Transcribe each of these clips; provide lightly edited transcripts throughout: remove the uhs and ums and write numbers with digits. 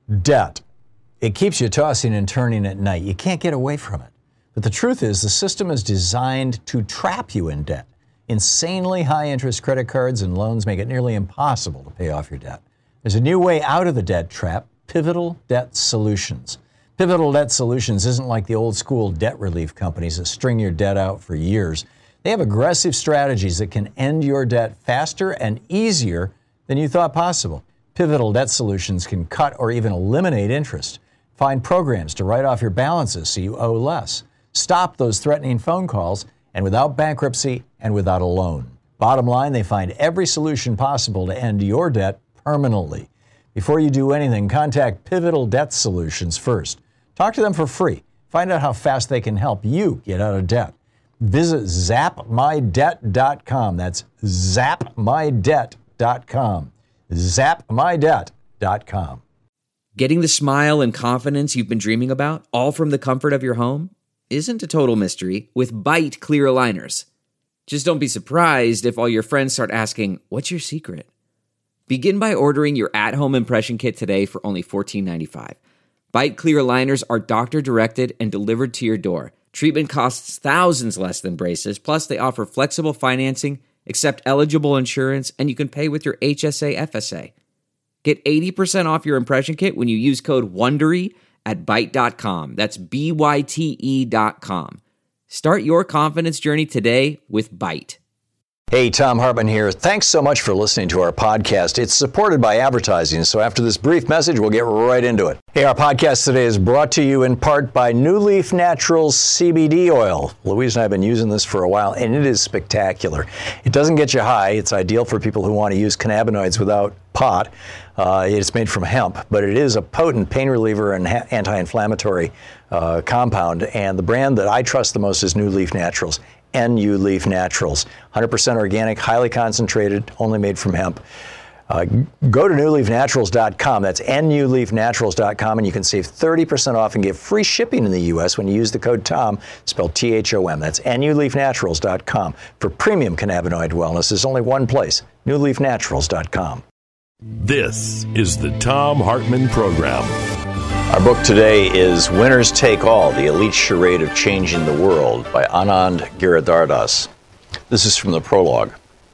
Debt. It keeps you tossing and turning at night. You can't get away from it. But the truth is, the system is designed to trap you in debt. Insanely high interest credit cards and loans make it nearly impossible to pay off your debt. There's a new way out of the debt trap: Pivotal Debt Solutions. Pivotal Debt Solutions isn't like the old school debt relief companies that string your debt out for years. They have aggressive strategies that can end your debt faster and easier than you thought possible. Pivotal Debt Solutions can cut or even eliminate interest. Find programs to write off your balances so you owe less. Stop those threatening phone calls, and without bankruptcy and without a loan. Bottom line, they find every solution possible to end your debt permanently. Before you do anything, contact Pivotal Debt Solutions first. Talk to them for free. Find out how fast they can help you get out of debt. Visit zapmydebt.com. That's zapmydebt.com. zapmydebt.com. Getting the smile and confidence you've been dreaming about, all from the comfort of your home, isn't a total mystery with Byte clear aligners. Just don't be surprised if all your friends start asking, "What's your secret?" Begin by ordering your at-home impression kit today for only $14.95. Byte clear aligners are doctor-directed and delivered to your door. Treatment costs thousands less than braces, plus they offer flexible financing, accept eligible insurance, and you can pay with your HSA FSA. Get 80% off your impression kit when you use code WONDERY at Byte.com. That's BYTE.com. Start your confidence journey today with Byte. Hey, Thom Hartmann here. Thanks so much for listening to our podcast. It's supported by advertising, so after this brief message, we'll get right into it. Hey, our podcast today is brought to you in part by New Leaf Naturals CBD oil. Louise and I have been using this for a while, and it is spectacular. It doesn't get you high. It's ideal for people who want to use cannabinoids without pot. It's made from hemp, but it is a potent pain reliever and anti-inflammatory compound, and the brand that I trust the most is New Leaf Naturals. NU Leaf Naturals, 100% organic, highly concentrated, only made from hemp. Go to newleafnaturals.com. That's nuleafnaturals.com, and you can save 30% off and get free shipping in the U.S. when you use the code TOM, spelled THOM. That's nuleafnaturals.com. For premium cannabinoid wellness, there's only one place, newleafnaturals.com. This is the Thom Hartmann Program. Our book today is Winners Take All, The Elite Charade of Changing the World by Anand Giridharadas. This is from the prologue.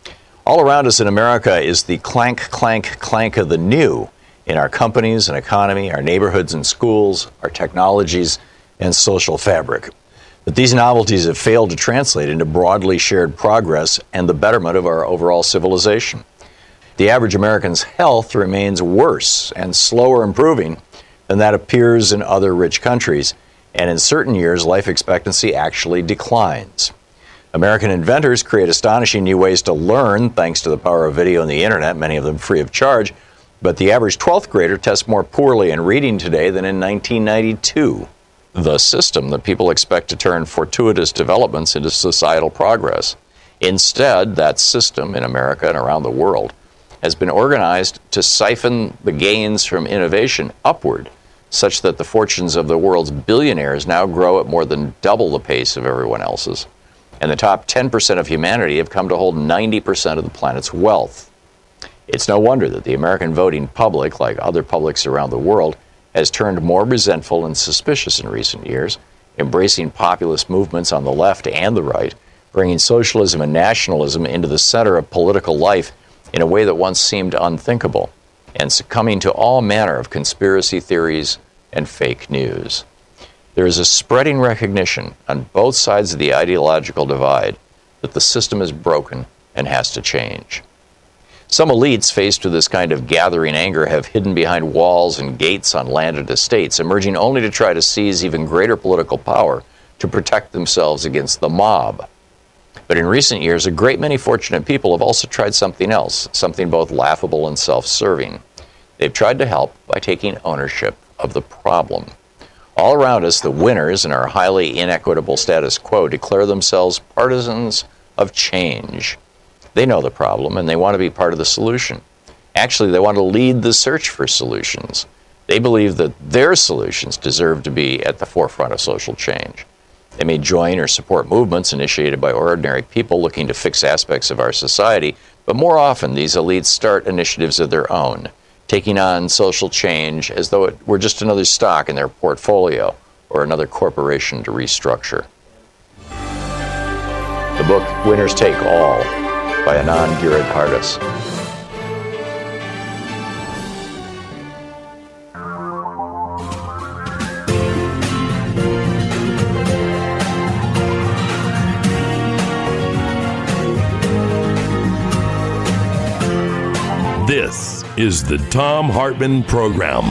All around us in America is the clank, clank, clank of the new in our companies and economy, our neighborhoods and schools, our technologies and social fabric. But these novelties have failed to translate into broadly shared progress and the betterment of our overall civilization. The average American's health remains worse and slower improving than that appears in other rich countries, and in certain years, life expectancy actually declines. American inventors create astonishing new ways to learn thanks to the power of video and the internet, many of them free of charge, but the average 12th grader tests more poorly in reading today than in 1992. The system that people expect to turn fortuitous developments into societal progress. Instead, that system in America and around the world has been organized to siphon the gains from innovation upward, such that the fortunes of the world's billionaires now grow at more than double the pace of everyone else's. And the top 10% of humanity have come to hold 90% of the planet's wealth. It's no wonder that the American voting public, like other publics around the world, has turned more resentful and suspicious in recent years, embracing populist movements on the left and the right, bringing socialism and nationalism into the center of political life in a way that once seemed unthinkable, and succumbing to all manner of conspiracy theories and fake news. There is a spreading recognition on both sides of the ideological divide that the system is broken and has to change. Some elites faced with this kind of gathering anger have hidden behind walls and gates on landed estates, emerging only to try to seize even greater political power to protect themselves against the mob. But in recent years, a great many fortunate people have also tried something else, something both laughable and self-serving. They've tried to help by taking ownership of the problem. All around us, the winners in our highly inequitable status quo declare themselves partisans of change. They know the problem and they want to be part of the solution. Actually, they want to lead the search for solutions. They believe that their solutions deserve to be at the forefront of social change. They may join or support movements initiated by ordinary people looking to fix aspects of our society, but more often these elites start initiatives of their own, taking on social change as though it were just another stock in their portfolio or another corporation to restructure. The book, Winners Take All, by Anand Giridharadas. This is the Thom Hartmann Program.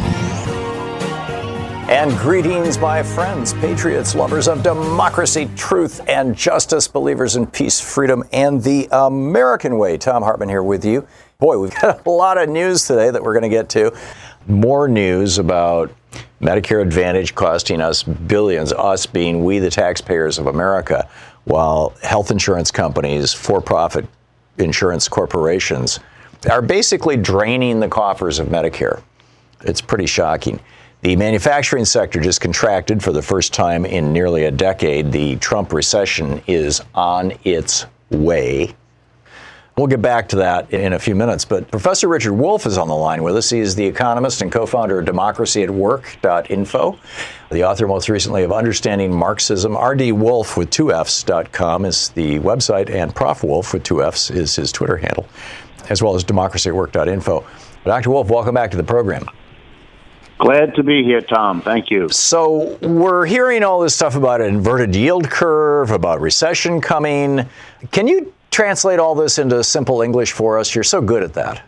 And greetings, my friends, patriots, lovers of democracy, truth, and justice, believers in peace, freedom, and the American way. Thom Hartmann here with you. Boy, we've got a lot of news today that we're going to get to. More news about Medicare Advantage costing us billions, us being we, the taxpayers of America, while health insurance companies, for-profit insurance corporations, are basically draining the coffers of Medicare. It's pretty shocking. The manufacturing sector just contracted for the first time in nearly a decade. The Trump recession is on its way. We'll get back to that in a few minutes, but Professor Richard Wolff is on the line with us. He is the economist and co-founder of democracyatwork.info, the author most recently of Understanding Marxism. rdwolf with 2fs.com is the website, and Prof. Wolf with 2fs is his Twitter handle, as well as democracyatwork.info. Dr. Wolff, welcome back to the program. Glad to be here, Tom. Thank you. So we're hearing all this stuff about an inverted yield curve, about recession coming. Can you translate all this into simple English for us? You're so good at that.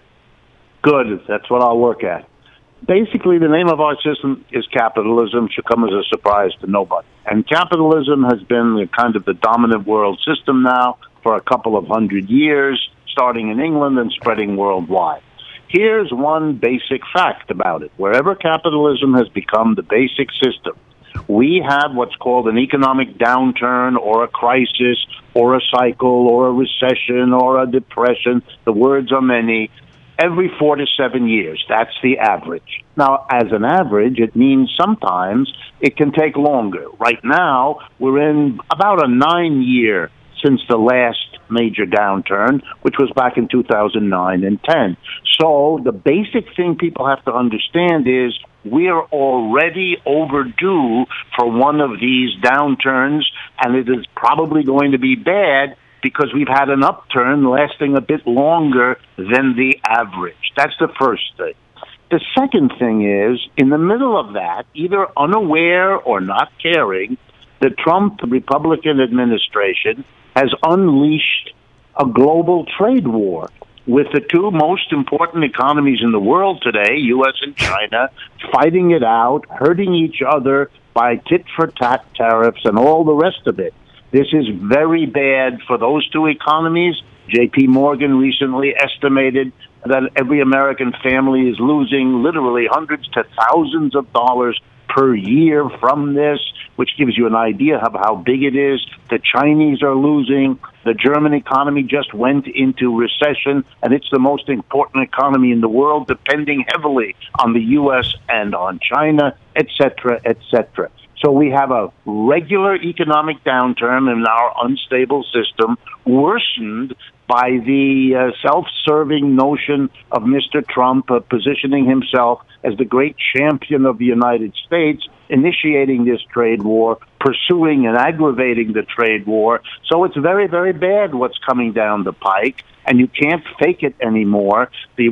Good. That's what I'll work at. Basically, the name of our system is capitalism. Should come as a surprise to nobody. And capitalism has been the dominant world system now for a couple of 100 years, starting in England and spreading worldwide. Here's one basic fact about it. Wherever capitalism has become the basic system, we have what's called an economic downturn or a crisis or a cycle or a recession or a depression. The words are many. Every 4 to 7 years. That's the average. Now, as an average, it means sometimes it can take longer. Right now, we're in about a 9-year since the last major downturn, which was back in 2009 and 10. So the basic thing people have to understand is we're already overdue for one of these downturns, and it is probably going to be bad because we've had an upturn lasting a bit longer than the average. That's the first thing. The second thing is, in the middle of that, either unaware or not caring, the Trump Republican administration has unleashed a global trade war with the two most important economies in the world today, U.S. and China, fighting it out, hurting each other by tit-for-tat tariffs and all the rest of it. This is very bad for those two economies. J.P. Morgan recently estimated that every American family is losing literally hundreds to thousands of dollars per year from this, which gives you an idea of how big it is. The Chinese are losing. The German economy just went into recession, and it's the most important economy in the world, depending heavily on the U.S. and on China, et cetera, et cetera. So we have a regular economic downturn in our unstable system, worsened by the self-serving notion of Mr. Trump positioning himself as the great champion of the United States, initiating this trade war, pursuing and aggravating the trade war. So it's very, very bad what's coming down the pike, and you can't fake it anymore. The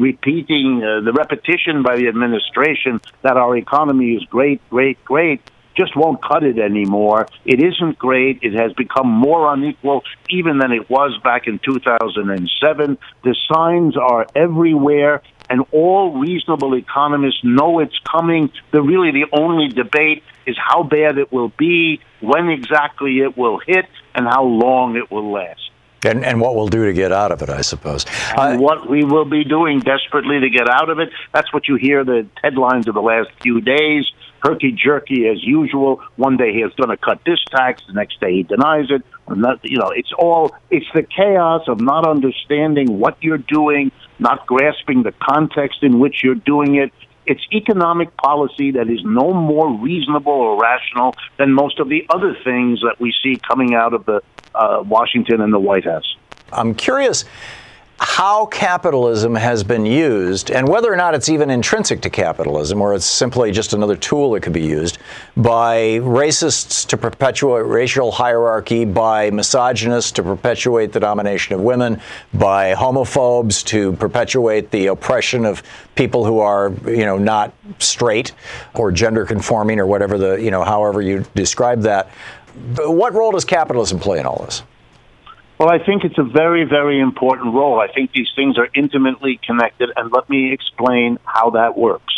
repetition by the administration that our economy is great, great, great, just won't cut it anymore. It isn't great. It has become more unequal even than it was back in 2007. The signs are everywhere, and all reasonable economists know it's coming. The only debate is how bad it will be, when exactly it will hit, and how long it will last. And what we'll do to get out of it, I suppose. And what we will be doing desperately to get out of it, that's what you hear the headlines of the last few days. Herky-jerky as usual. One day he's going to cut this tax, the next day he denies it. It's the chaos of not understanding what you're doing, not grasping the context in which you're doing it. It's economic policy that is no more reasonable or rational than most of the other things that we see coming out of the Washington and the White House. I'm curious, how capitalism has been used, and whether or not it's even intrinsic to capitalism, or it's simply just another tool that could be used by racists to perpetuate racial hierarchy, by misogynists to perpetuate the domination of women, by homophobes to perpetuate the oppression of people who are, not straight or gender conforming or whatever however you describe that. What role does capitalism play in all this? Well, I think it's a very, very important role. I think these things are intimately connected, and let me explain how that works.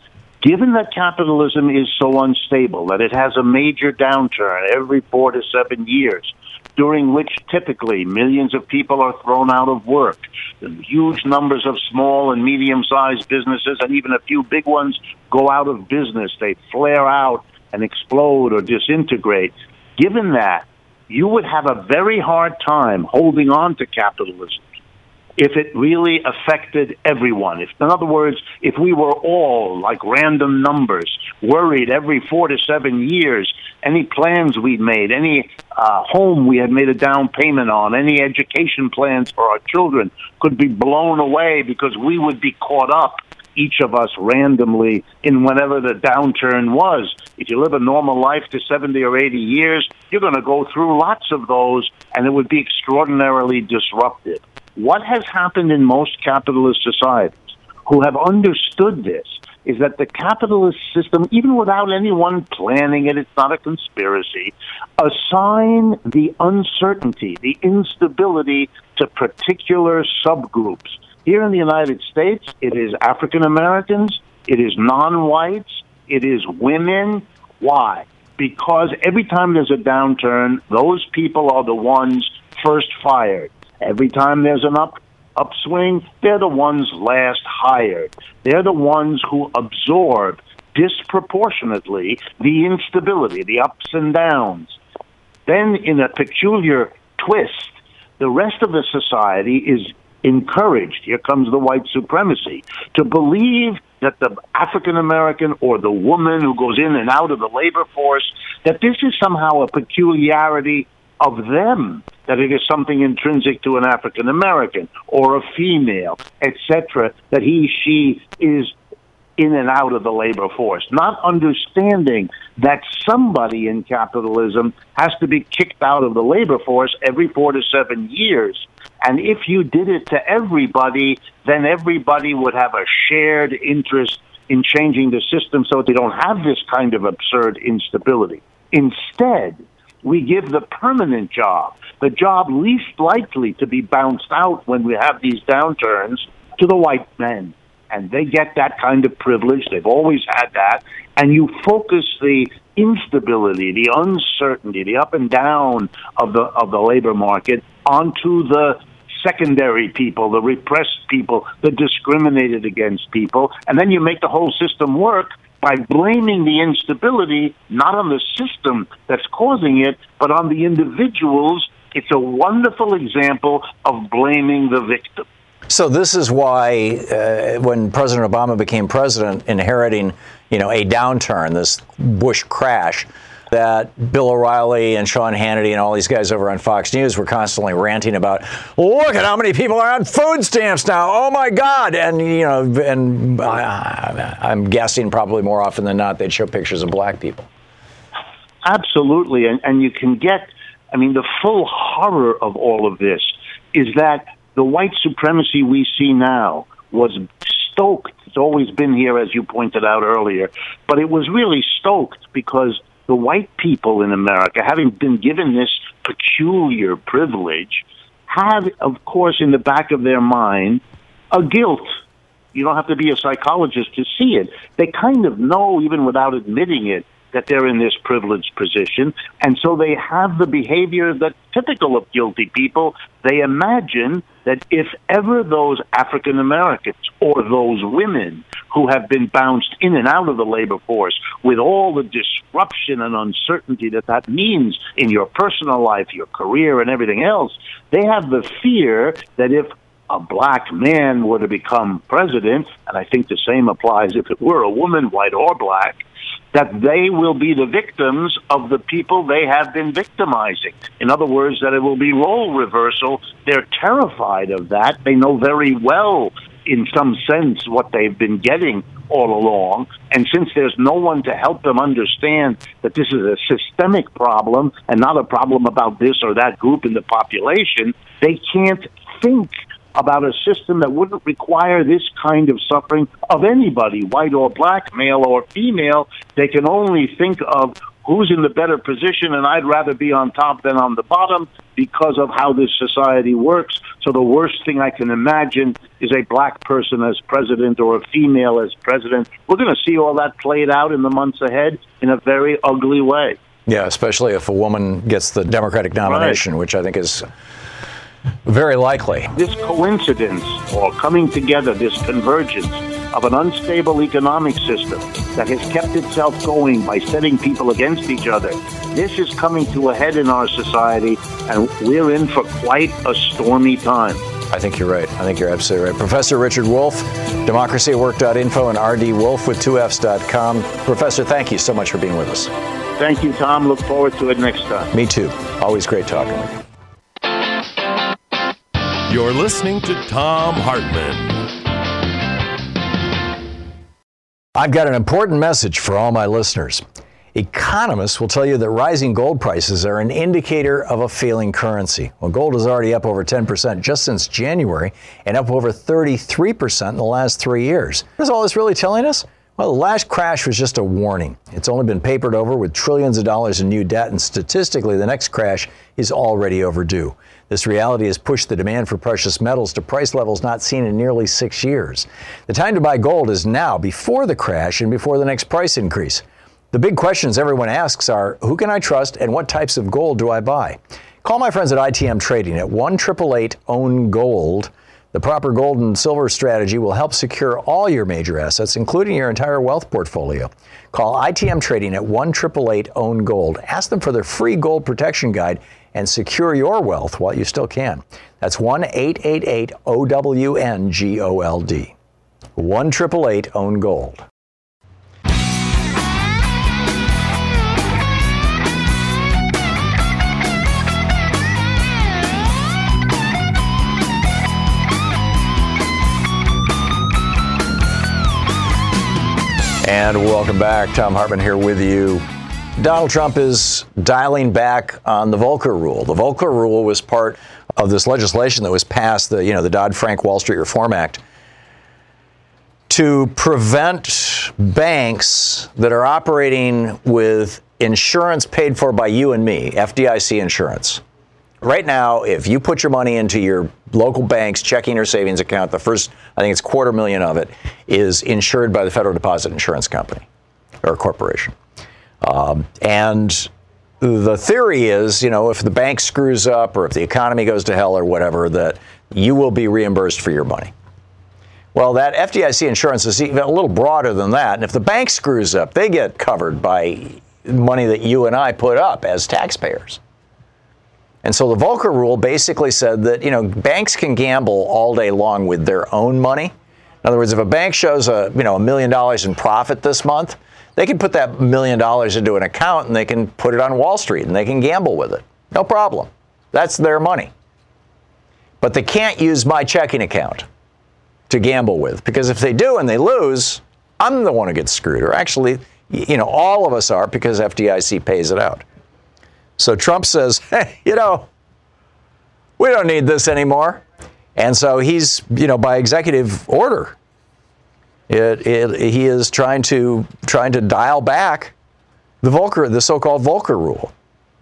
Given that capitalism is so unstable, that it has a major downturn every 4 to 7 years, during which typically millions of people are thrown out of work, huge numbers of small and medium-sized businesses, and even a few big ones go out of business. They flare out and explode or disintegrate. Given that, you would have a very hard time holding on to capitalism if it really affected everyone. In other words, if we were all, like random numbers, worried every 4 to 7 years, any plans we'd made, any home we had made a down payment on, any education plans for our children could be blown away because we would be caught up, each of us randomly, in whenever the downturn was. If you live a normal life to 70 or 80 years, you're going to go through lots of those, and it would be extraordinarily disruptive. What has happened in most capitalist societies who have understood this is that the capitalist system, even without anyone planning it, it's not a conspiracy, assign the uncertainty, the instability to particular subgroups. Here in the United States, it is African Americans, it is non-whites, it is women. Why? Because every time there's a downturn, those people are the ones first fired. Every time there's an upswing, they're the ones last hired. They're the ones who absorb disproportionately the instability, the ups and downs. Then, in a peculiar twist, the rest of the society is encouraged, here comes the white supremacy, to believe that the African American or the woman who goes in and out of the labor force, that this is somehow a peculiarity of them, that it is something intrinsic to an African American or a female, etc., that he, she is in and out of the labor force, not understanding that somebody in capitalism has to be kicked out of the labor force every 4 to 7 years. And if you did it to everybody, then everybody would have a shared interest in changing the system so that they don't have this kind of absurd instability. Instead, we give the permanent job, the job least likely to be bounced out when we have these downturns, to the white men. And they get that kind of privilege. They've always had that. And you focus the instability, the uncertainty, the up and down of the labor market onto the secondary people, the repressed people, the discriminated against people. And then you make the whole system work by blaming the instability, not on the system that's causing it, but on the individuals. It's a wonderful example of blaming the victim. So this is why when President Obama became president, inheriting, a downturn, this Bush crash, that Bill O'Reilly and Sean Hannity and all these guys over on Fox News were constantly ranting about, look at how many people are on food stamps now. Oh, my God. And, I'm guessing probably more often than not, they'd show pictures of black people. Absolutely. And you can get, the full horror of all of this is that the white supremacy we see now was stoked. It's always been here, as you pointed out earlier, but it was really stoked because the white people in America, having been given this peculiar privilege, have, of course, in the back of their mind, a guilt. You don't have to be a psychologist to see it. They kind of know, even without admitting it, that they're in this privileged position. And so they have the behavior that's typical of guilty people. They imagine that if ever those African Americans or those women who have been bounced in and out of the labor force with all the disruption and uncertainty that means in your personal life, your career, and everything else, they have the fear that if a black man were to become president, and I think the same applies if it were a woman, white or black, that they will be the victims of the people they have been victimizing. In other words, that it will be role reversal. They're terrified of that. They know very well, in some sense, what they've been getting all along. And since there's no one to help them understand that this is a systemic problem and not a problem about this or that group in the population, they can't think about a system that wouldn't require this kind of suffering of anybody, white or black, male or female. They can only think of who's in the better position, and I'd rather be on top than on the bottom because of how this society works. So the worst thing I can imagine is a black person as president or a female as president. We're going to see all that played out in the months ahead in a very ugly way. Yeah, especially if a woman gets the Democratic nomination, which I think is very likely. This coincidence or coming together, this convergence of an unstable economic system that has kept itself going by setting people against each other, this is coming to a head in our society, and we're in for quite a stormy time. I think you're right. I think you're absolutely right. Professor Richard Wolff, democracyatwork.info and rdwolf with 2fs.com. Professor, thank you so much for being with us. Thank you, Tom. Look forward to it next time. Me too. Always great talking with you. You're listening to Thom Hartmann. I've got an important message for all my listeners. Economists will tell you that rising gold prices are an indicator of a failing currency. Well, gold is already up over 10% just since January and up over 33% in the last 3 years. What is all this really telling us? Well, the last crash was just a warning. It's only been papered over with trillions of dollars in new debt, and statistically, the next crash is already overdue. This reality has pushed the demand for precious metals to price levels not seen in nearly 6 years. The time to buy gold is now, before the crash and before the next price increase. The big questions everyone asks are, who can I trust and what types of gold do I buy? Call my friends at ITM Trading at 1-888-OWN-GOLD. The proper gold and silver strategy will help secure all your major assets, including your entire wealth portfolio. Call ITM Trading at 1-888-OWN-GOLD. Ask them for their free gold protection guide and secure your wealth while you still can. That's 1-888-OWN-GOLD. 1-888-OWN-GOLD. And welcome back. Thom Hartmann here with you. Donald Trump is dialing back on the Volcker Rule. The Volcker Rule was part of this legislation that was passed, the Dodd-Frank Wall Street Reform Act, to prevent banks that are operating with insurance paid for by you and me, FDIC insurance. Right now, if you put your money into your local bank's checking or savings account, the first, I think it's $250,000 of it, is insured by the Federal Deposit Insurance Company or corporation. And the theory is, if the bank screws up or if the economy goes to hell or whatever, that you will be reimbursed for your money. Well, that FDIC insurance is even a little broader than that. And if the bank screws up, they get covered by money that you and I put up as taxpayers. And so the Volcker Rule basically said that, banks can gamble all day long with their own money. In other words, if a bank shows $1 million in profit this month, they can put that $1 million into an account and they can put it on Wall Street and they can gamble with it. No problem. That's their money. But they can't use my checking account to gamble with, because if they do and they lose, I'm the one who gets screwed. Or actually, all of us are, because FDIC pays it out. So Trump says, hey, we don't need this anymore. And so he's, by executive order, he is trying to dial back the so-called Volcker Rule.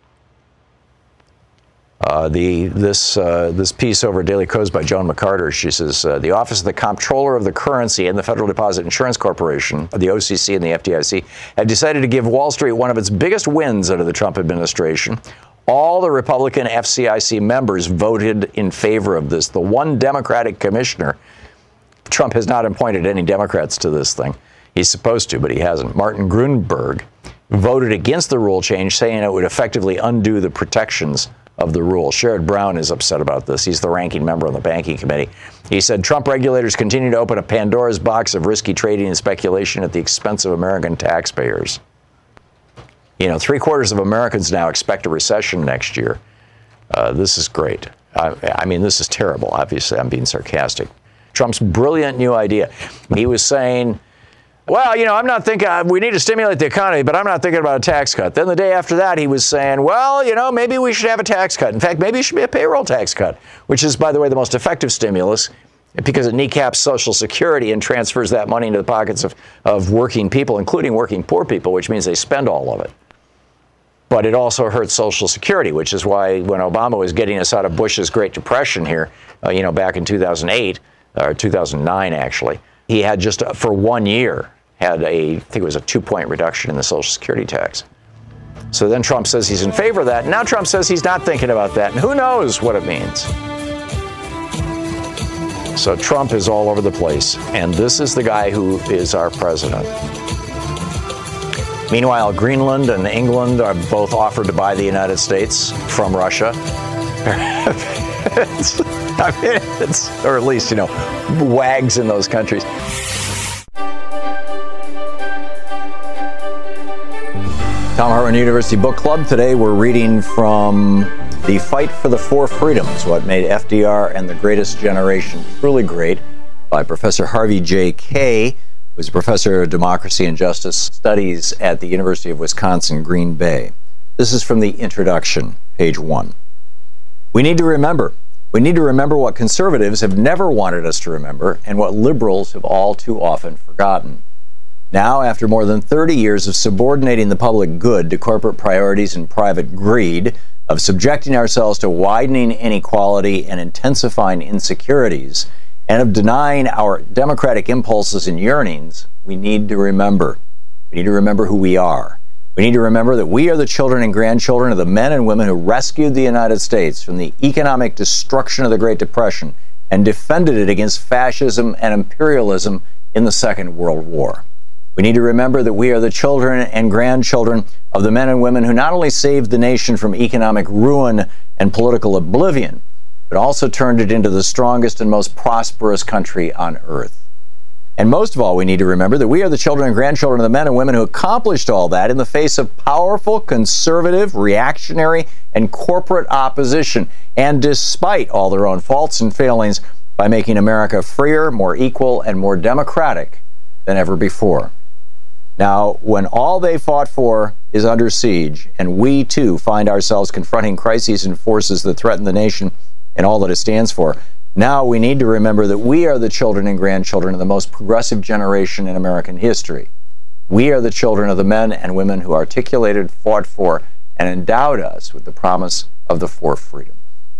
This piece over at Daily Kos by Joan McCarter, she says, the Office of the Comptroller of the Currency and the Federal Deposit Insurance Corporation, the OCC and the FDIC, have decided to give Wall Street one of its biggest wins under the Trump administration. All the Republican FCIC members voted in favor of this. The one Democratic commissioner, Trump has not appointed any Democrats to this thing. He's supposed to, but he hasn't. Martin Grunberg voted against the rule change, saying it would effectively undo the protections of the rule. Sherrod Brown is upset about this. He's the ranking member on the banking committee. He said Trump regulators continue to open a Pandora's box of risky trading and speculation at the expense of American taxpayers. 3/4 of Americans now expect a recession next year. This is great. I mean, this is terrible. Obviously, I'm being sarcastic. Trump's brilliant new idea. He was saying, well, I'm not thinking we need to stimulate the economy, but I'm not thinking about a tax cut. Then the day after that, he was saying, well, maybe we should have a tax cut. In fact, maybe it should be a payroll tax cut, which is, by the way, the most effective stimulus because it kneecaps Social Security and transfers that money into the pockets of working people, including working poor people, which means they spend all of it. But it also hurts Social Security, which is why when Obama was getting us out of Bush's Great Depression here, back in 2008, or 2009 actually, he had just for 1 year had I think it was a 2-point reduction in the Social Security tax. So then Trump says he's in favor of that. Now Trump says he's not thinking about that. And who knows what it means? So Trump is all over the place. And this is the guy who is our president. Meanwhile, Greenland and England are both offered to buy the United States from Russia. Or at least, wags in those countries. Thom Hartmann University Book Club. Today we're reading from The Fight for the Four Freedoms, What Made FDR and the Greatest Generation Truly Great, by Professor Harvey J. Kaye, who's a professor of democracy and justice studies at the University of Wisconsin, Green Bay. This is from the introduction, page 1. We need to remember what conservatives have never wanted us to remember and what liberals have all too often forgotten. Now, after more than 30 years of subordinating the public good to corporate priorities and private greed, of subjecting ourselves to widening inequality and intensifying insecurities, and of denying our democratic impulses and yearnings, we need to remember. We need to remember who we are. We need to remember that we are the children and grandchildren of the men and women who rescued the United States from the economic destruction of the Great Depression and defended it against fascism and imperialism in the Second World War. We need to remember that we are the children and grandchildren of the men and women who not only saved the nation from economic ruin and political oblivion, but also turned it into the strongest and most prosperous country on earth. And most of all, we need to remember that we are the children and grandchildren of the men and women who accomplished all that in the face of powerful, conservative, reactionary, and corporate opposition, and despite all their own faults and failings, by making America freer, more equal, and more democratic than ever before. Now, when all they fought for is under siege, and we too find ourselves confronting crises and forces that threaten the nation and all that it stands for, now we need to remember that we are the children and grandchildren of the most progressive generation in American history. We are the children of the men and women who articulated, fought for, and endowed us with the promise of the four freedoms.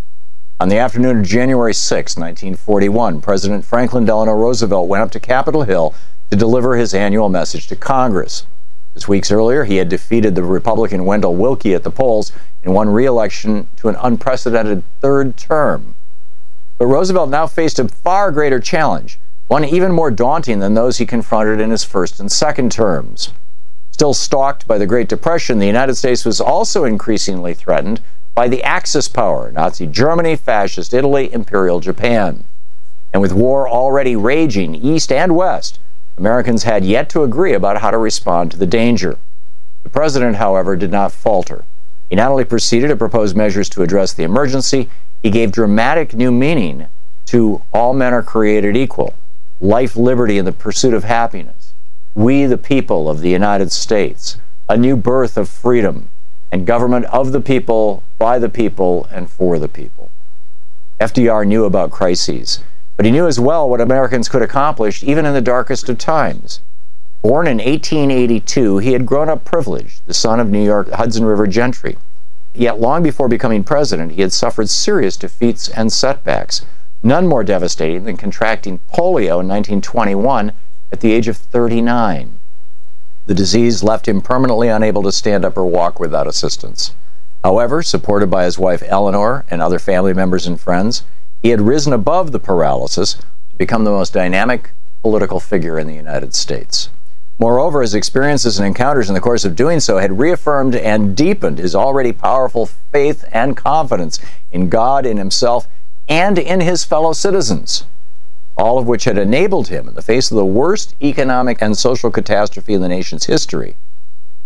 On the afternoon of January 6, 1941, President Franklin Delano Roosevelt went up to Capitol Hill to deliver his annual message to Congress. Just weeks earlier, he had defeated the Republican Wendell Willkie at the polls and won re-election to an unprecedented third term. But Roosevelt now faced a far greater challenge, one even more daunting than those he confronted in his first and second terms. Still stalked by the Great Depression, the United States was also increasingly threatened by the Axis power, Nazi Germany, Fascist Italy, Imperial Japan. And with war already raging east and west, Americans had yet to agree about how to respond to the danger. The president, however, did not falter. He not only proceeded to propose measures to address the emergency, he gave dramatic new meaning to all men are created equal, life, liberty, and the pursuit of happiness, we the people of the United States, a new birth of freedom, and government of the people, by the people, and for the people. FDR knew about crises, but he knew as well what Americans could accomplish even in the darkest of times. Born in 1882, he had grown up privileged, the son of New York Hudson River gentry. Yet long before becoming president, he had suffered serious defeats and setbacks, none more devastating than contracting polio in 1921 at the age of 39. The disease left him permanently unable to stand up or walk without assistance. However, supported by his wife Eleanor and other family members and friends, he had risen above the paralysis to become the most dynamic political figure in the United States. Moreover, his experiences and encounters in the course of doing so had reaffirmed and deepened his already powerful faith and confidence in God, in himself, and in his fellow citizens, all of which had enabled him, in the face of the worst economic and social catastrophe in the nation's history,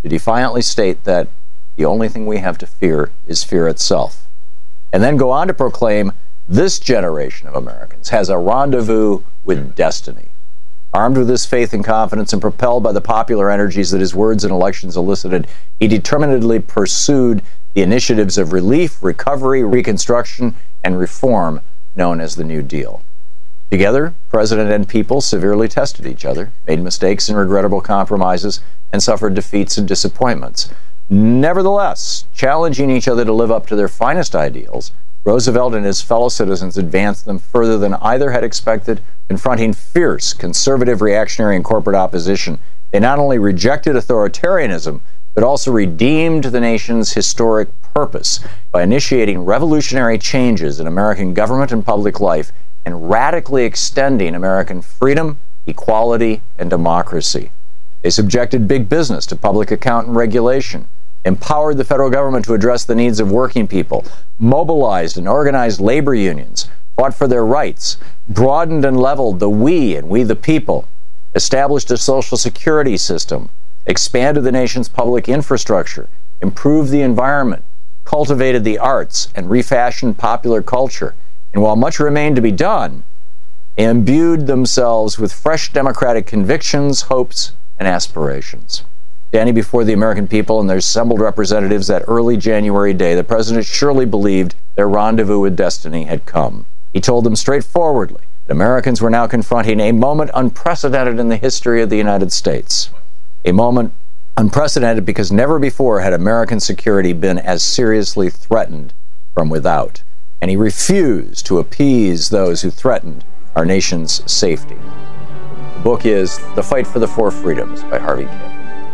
to defiantly state that the only thing we have to fear is fear itself, and then go on to proclaim this generation of Americans has a rendezvous with destiny. Armed with this faith and confidence and propelled by the popular energies that his words and elections elicited, he determinedly pursued the initiatives of relief, recovery, reconstruction, and reform known as the New Deal. Together, President and people severely tested each other, made mistakes and regrettable compromises, and suffered defeats and disappointments. Nevertheless, challenging each other to live up to their finest ideals, Roosevelt and his fellow citizens advanced them further than either had expected. Confronting fierce conservative, reactionary, and corporate opposition, they not only rejected authoritarianism, but also redeemed the nation's historic purpose by initiating revolutionary changes in American government and public life and radically extending American freedom, equality, and democracy. They subjected big business to public account and regulation, empowered the federal government to address the needs of working people, mobilized and organized labor unions, fought for their rights, broadened and leveled the we and we the people, established a social security system, expanded the nation's public infrastructure, improved the environment, cultivated the arts, and refashioned popular culture. And while much remained to be done, they imbued themselves with fresh democratic convictions, hopes, and aspirations. Standing before the American people and their assembled representatives that early January day, the president surely believed their rendezvous with destiny had come. He told them straightforwardly that Americans were now confronting a moment unprecedented in the history of the United States. A moment unprecedented because never before had American security been as seriously threatened from without. And he refused to appease those who threatened our nation's safety. The book is The Fight for the Four Freedoms by Harvey Kidd.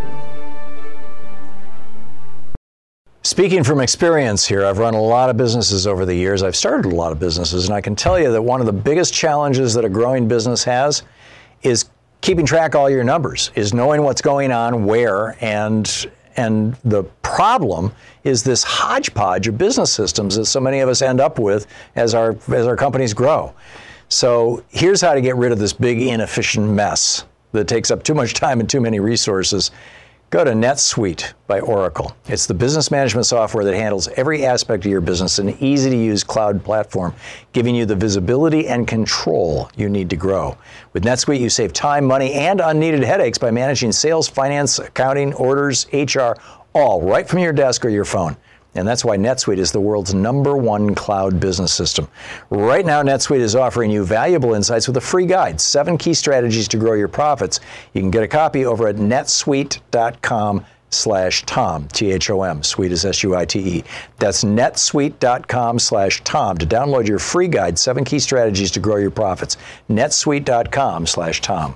Speaking from experience here, I've run a lot of businesses over the years. I've started a lot of businesses, and I can tell you that one of the biggest challenges that a growing business has is keeping track of all your numbers, is knowing what's going on where, and the problem is this hodgepodge of business systems that so many of us end up with as our companies grow. So here's how to get rid of this big inefficient mess that takes up too much time and too many resources. Go to NetSuite by Oracle. It's the business management software that handles every aspect of your business in an easy-to-use cloud platform, giving you the visibility and control you need to grow. With NetSuite, you save time, money, and unneeded headaches by managing sales, finance, accounting, orders, HR, all right from your desk or your phone. And that's why NetSuite is the world's #1 cloud business system. Right now, NetSuite is offering you valuable insights with a free guide, 7 key strategies to grow your profits. You can get a copy over at netsuite.com/Tom, T-H-O-M. Suite is S-U-I-T-E. That's netsuite.com/Tom to download your free guide, 7 key strategies to grow your profits. netsuite.com/Tom.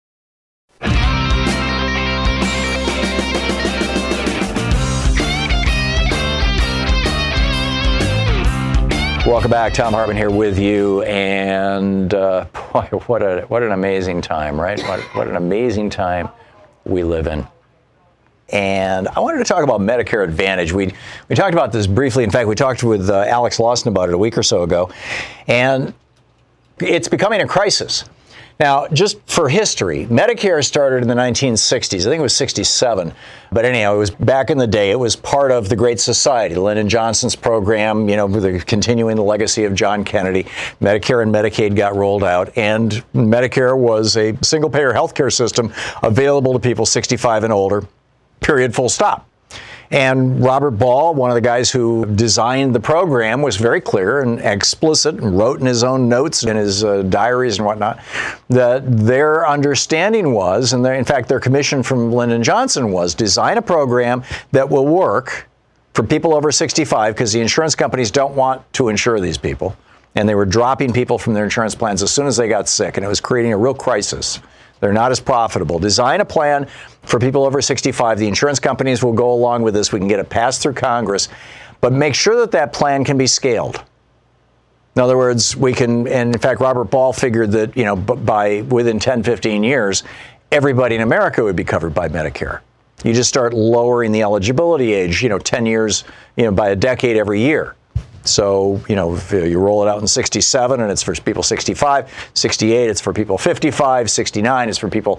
Welcome back. Thom Hartmann here with you, and boy, what an amazing time, right? What an amazing time we live in. And I wanted to talk about Medicare Advantage. We talked about this briefly. In fact, we talked with Alex Lawson about it a week or so ago, and it's becoming a crisis. Now, just for history, Medicare started in the 1960s. I think it was 67. But anyhow, it was back in the day. It was part of the Great Society, Lyndon Johnson's program, continuing the legacy of John Kennedy. Medicare and Medicaid got rolled out, and Medicare was a single-payer health care system available to people 65 and older, period, full stop. And Robert Ball, one of the guys who designed the program, was very clear and explicit and wrote in his own notes, in his diaries and whatnot, that their understanding was, and in fact their commission from Lyndon Johnson was, design a program that will work for people over 65, because the insurance companies don't want to insure these people. And they were dropping people from their insurance plans as soon as they got sick, and it was creating a real crisis. They're not as profitable. Design a plan for people over 65. The insurance companies will go along with this. We can get it passed through Congress, but make sure that that plan can be scaled. In other words, we can, and in fact, Robert Ball figured that, by within 10, 15 years, everybody in America would be covered by Medicare. You just start lowering the eligibility age, 10 years, by a decade every year. So, if you roll it out in 67 and it's for people 65, 68, it's for people 55, 69 is for people,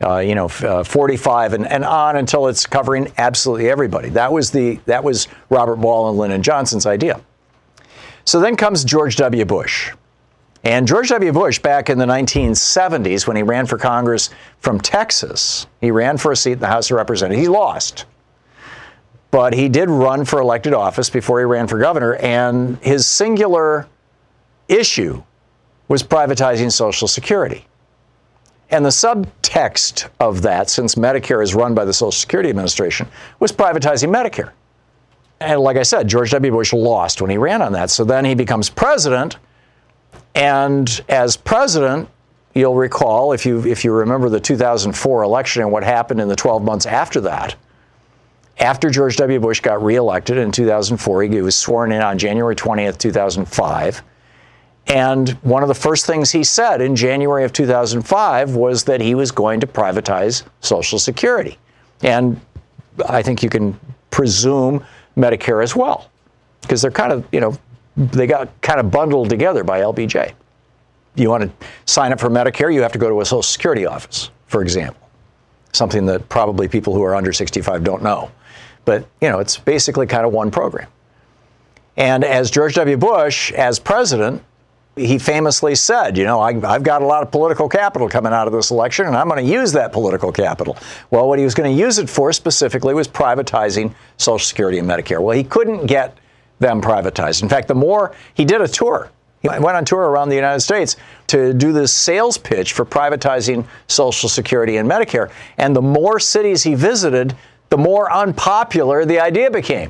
45 and on until it's covering absolutely everybody. That was Robert Ball and Lyndon Johnson's idea. So then comes George W. Bush. And George W. Bush, back in the 1970s, when he ran for Congress from Texas, he ran for a seat in the House of Representatives. He lost. But he did run for elected office before he ran for governor, and his singular issue was privatizing Social Security. And the subtext of that, since Medicare is run by the Social Security Administration, was privatizing Medicare. And like I said, George W. Bush lost when he ran on that. So then he becomes president. And as president, you'll recall, if you remember the 2004 election and what happened in the 12 months after that, after George W. Bush got reelected in 2004, he was sworn in on January 20th, 2005. And one of the first things he said in January of 2005 was that he was going to privatize Social Security. And I think you can presume Medicare as well, because they're kind of, they got kind of bundled together by LBJ. You want to sign up for Medicare, you have to go to a Social Security office, for example, something that probably people who are under 65 don't know. But, it's basically kind of one program. And as George W. Bush, as president, he famously said, I've got a lot of political capital coming out of this election, and I'm going to use that political capital. Well, what he was going to use it for specifically was privatizing Social Security and Medicare. Well, he couldn't get them privatized. In fact, he did a tour. He went on tour around the United States to do this sales pitch for privatizing Social Security and Medicare. And the more cities he visited, the more unpopular the idea became.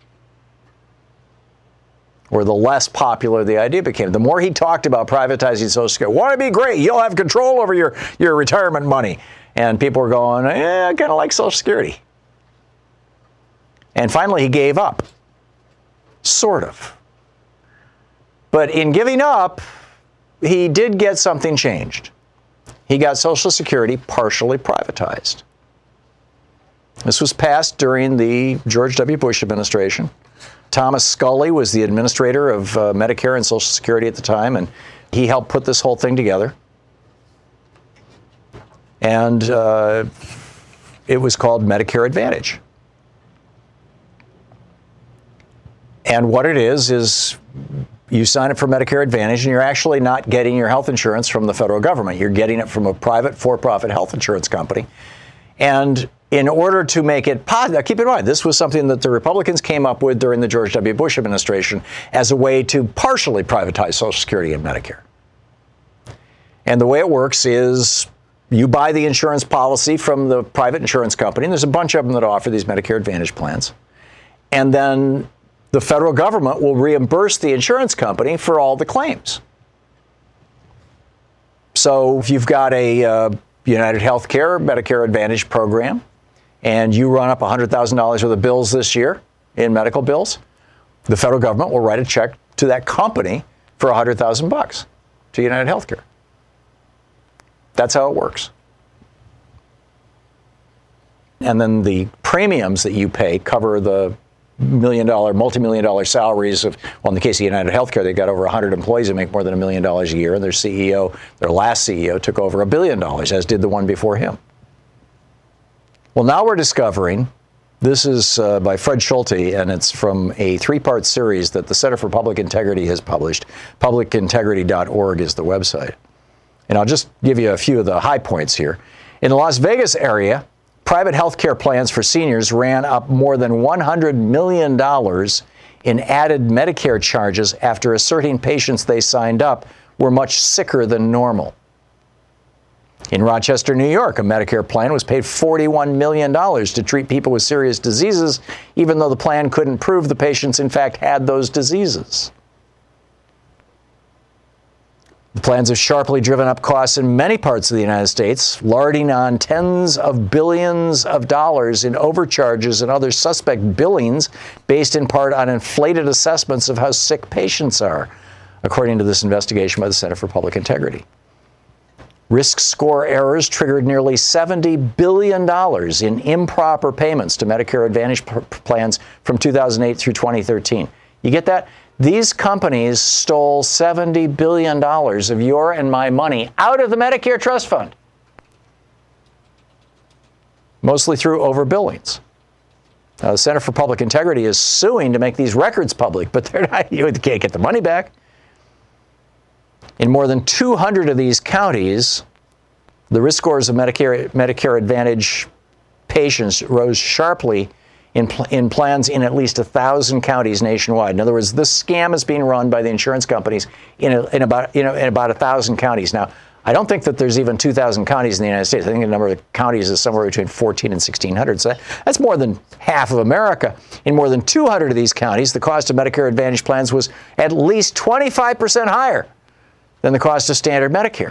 Or the less popular the idea became. The more he talked about privatizing Social Security, won't it be great? You'll have control over your retirement money. And people were going, I kind of like Social Security. And finally, he gave up. Sort of. But in giving up, he did get something changed. He got Social Security partially privatized. This was passed during the George W. Bush administration. Thomas Scully was the administrator of Medicare and Social Security at the time, and he helped put this whole thing together. And it was called Medicare Advantage. And what it is you sign up for Medicare Advantage, and you're actually not getting your health insurance from the federal government. You're getting it from a private for-profit health insurance company. And in order to make it possible, keep in mind, this was something that the Republicans came up with during the George W. Bush administration as a way to partially privatize Social Security and Medicare. And the way it works is you buy the insurance policy from the private insurance company, and there's a bunch of them that offer these Medicare Advantage plans. And then the federal government will reimburse the insurance company for all the claims. So if you've got a United Healthcare Medicare Advantage program, and you run up $100,000 worth of bills this year in medical bills, the federal government will write a check to that company for $100,000 to United Healthcare. That's how it works. And then the premiums that you pay cover the multi-million-dollar salaries of, well, in the case of United Healthcare, they've got over 100 employees that make more than $1 million a year, and their last CEO took over $1 billion, as did the one before him. Well, now we're discovering, this is by Fred Schulte, and it's from a 3-part series that the Center for Public Integrity has published. Publicintegrity.org is the website. And I'll just give you a few of the high points here. In the Las Vegas area, private health care plans for seniors ran up more than $100 million in added Medicare charges after asserting patients they signed up were much sicker than normal. In Rochester, New York, a Medicare plan was paid $41 million to treat people with serious diseases, even though the plan couldn't prove the patients in fact had those diseases. The plans have sharply driven up costs in many parts of the United States, larding on tens of billions of dollars in overcharges and other suspect billings based in part on inflated assessments of how sick patients are, according to this investigation by the Center for Public Integrity. Risk score errors triggered nearly $70 billion in improper payments to Medicare Advantage plans from 2008 through 2013. You get that? These companies stole $70 billion of your and my money out of the Medicare Trust Fund, mostly through overbillings. Now, the Center for Public Integrity is suing to make these records public, but they're not, you can't get the money back. In more than 200 of these counties, the risk scores of Medicare Advantage patients rose sharply in plans in at least 1,000 counties nationwide. In other words, this scam is being run by the insurance companies in about 1,000 counties. Now, I don't think that there's even 2,000 counties in the United States. I think the number of counties is somewhere between 14 and 1,600. So that's more than half of America. In more than 200 of these counties, the cost of Medicare Advantage plans was at least 25% higher than the cost of standard Medicare.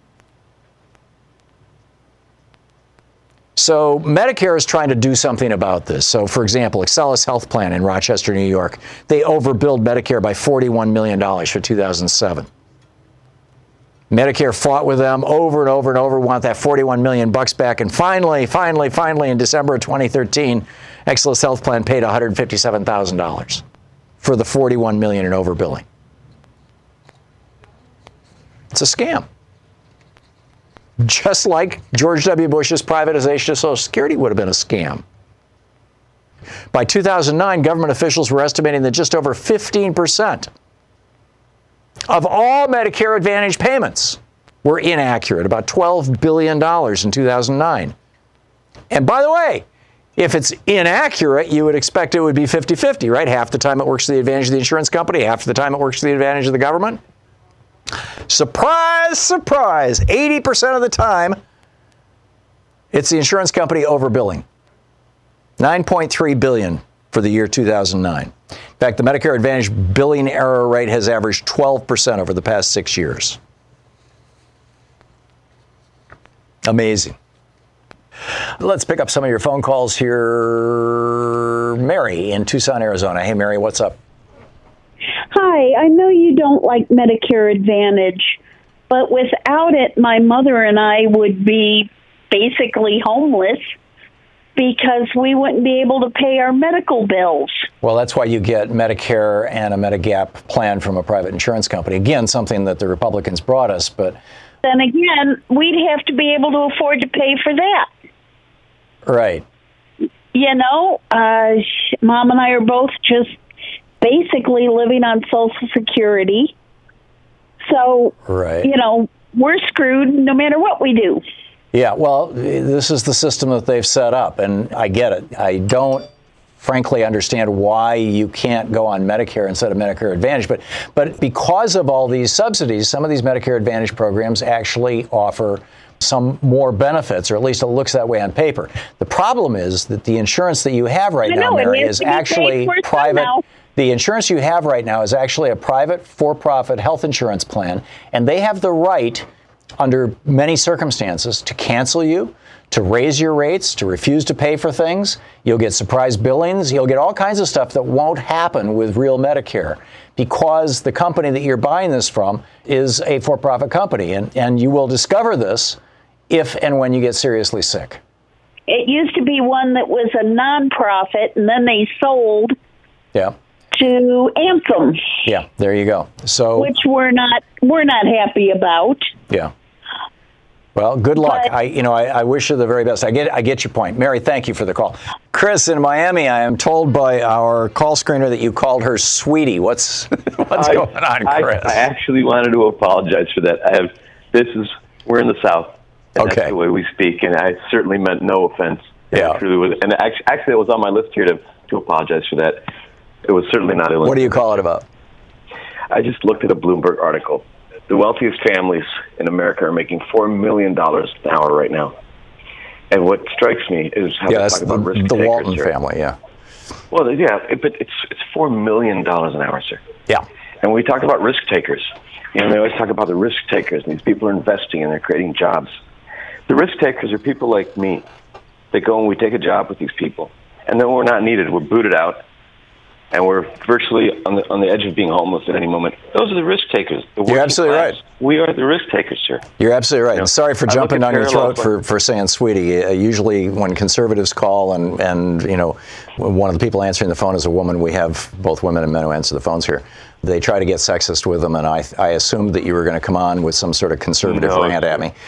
So Medicare is trying to do something about this. So, for example, Excellus Health Plan in Rochester, New York, they overbilled Medicare by $41 million for 2007. Medicare fought with them over and over and over, want that $41 million back. And finally, in December of 2013, Excellus Health Plan paid $157,000 for the $41 million in overbilling. It's a scam. Just like George W. Bush's privatization of Social Security would have been a scam. By 2009, government officials were estimating that just over 15% of all Medicare Advantage payments were inaccurate, about $12 billion in 2009. And by the way, if it's inaccurate, you would expect it would be 50-50, right? Half the time it works to the advantage of the insurance company, half the time it works to the advantage of the government. Surprise, surprise, 80% of the time, it's the insurance company overbilling. $9.3 billion for the year 2009. In fact, the Medicare Advantage billing error rate has averaged 12% over the past 6 years. Amazing. Let's pick up some of your phone calls here. Mary in Tucson, Arizona. Hey, Mary, what's up? Hi, I know you don't like Medicare Advantage, but without it, my mother and I would be basically homeless because we wouldn't be able to pay our medical bills. Well, that's why you get Medicare and a Medigap plan from a private insurance company. Again, something that the Republicans brought us, but... Then again, we'd have to be able to afford to pay for that. Right. You know, Mom and I are both just basically living on Social Security. So, right. You know, we're screwed no matter what we do. Yeah, well, this is the system that they've set up, and I get it. I don't, frankly, understand why you can't go on Medicare instead of Medicare Advantage. But because of all these subsidies, some of these Medicare Advantage programs actually offer some more benefits, or at least it looks that way on paper. The problem is that the insurance that you have right now, Mary, is actually private. The insurance you have right now is actually a private, for-profit health insurance plan, and they have the right, under many circumstances, to cancel you, to raise your rates, to refuse to pay for things. You'll get surprise billings. You'll get all kinds of stuff that won't happen with real Medicare because the company that you're buying this from is a for-profit company, and you will discover this if and when you get seriously sick. It used to be one that was a nonprofit, and then they sold. Yeah. To Anthem. Yeah, there you go. So, which we're not happy about. Yeah. Well, good luck. But, I wish you the very best. I get your point. Mary, thank you for the call. Chris in Miami, I am told by our call screener that you called her sweetie. What's going on, Chris? I actually wanted to apologize for that. We're in the South. And okay. That's the way we speak, and I certainly meant no offense. Yeah. And actually, it was on my list here to apologize for that. It was certainly not illegal. What do you call it about? I just looked at a Bloomberg article. The wealthiest families in America are making $4 million an hour right now. And what strikes me is how they talk about risk takers. The Walton family, yeah. Well, yeah, but it's $4 million an hour, sir. Yeah. And we talk about risk takers. They always talk about the risk takers, and these people are investing and they're creating jobs. The risk takers are people like me. They go and we take a job with these people, and then we're not needed. We're booted out. And we're virtually on the edge of being homeless at any moment. Those are the risk takers. You're absolutely right. We are the risk takers, sir. You're absolutely right. And sorry for jumping down your throat parallels, for saying sweetie. Usually when conservatives call and one of the people answering the phone is a woman, we have both women and men who answer the phones here. They try to get sexist with them, and I assumed that you were going to come on with some sort of conservative rant at me.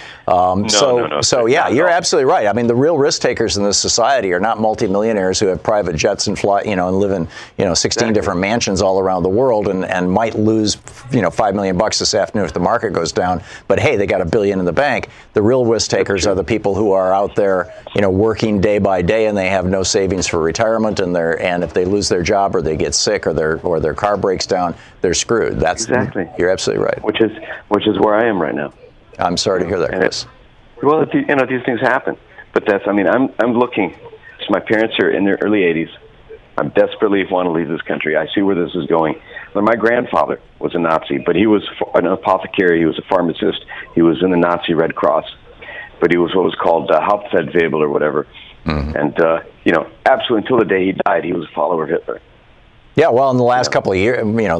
So yeah, you're absolutely right. I mean, the real risk takers in this society are not multimillionaires who have private jets and fly, and live in 16 different mansions all around the world and might lose $5 million this afternoon if the market goes down. But hey, they got $1 billion in the bank. The real risk takers are the people who are out there, working day by day, and they have no savings for retirement, and if they lose their job or they get sick or their car breaks down, they're screwed. That's exactly. You're absolutely right. Which is where I am right now. I'm sorry to hear that, Chris. Well, these things happen, but I'm looking. So my parents are in their early 80s. I'm desperately want to leave this country. I see where this is going. But my grandfather was a Nazi, but he was an apothecary. He was a pharmacist. He was in the Nazi Red Cross, but he was what was called Hauptfeldwebel or whatever. Mm-hmm. And absolutely until the day he died, he was a follower of Hitler. Yeah, well, in the last couple of years, the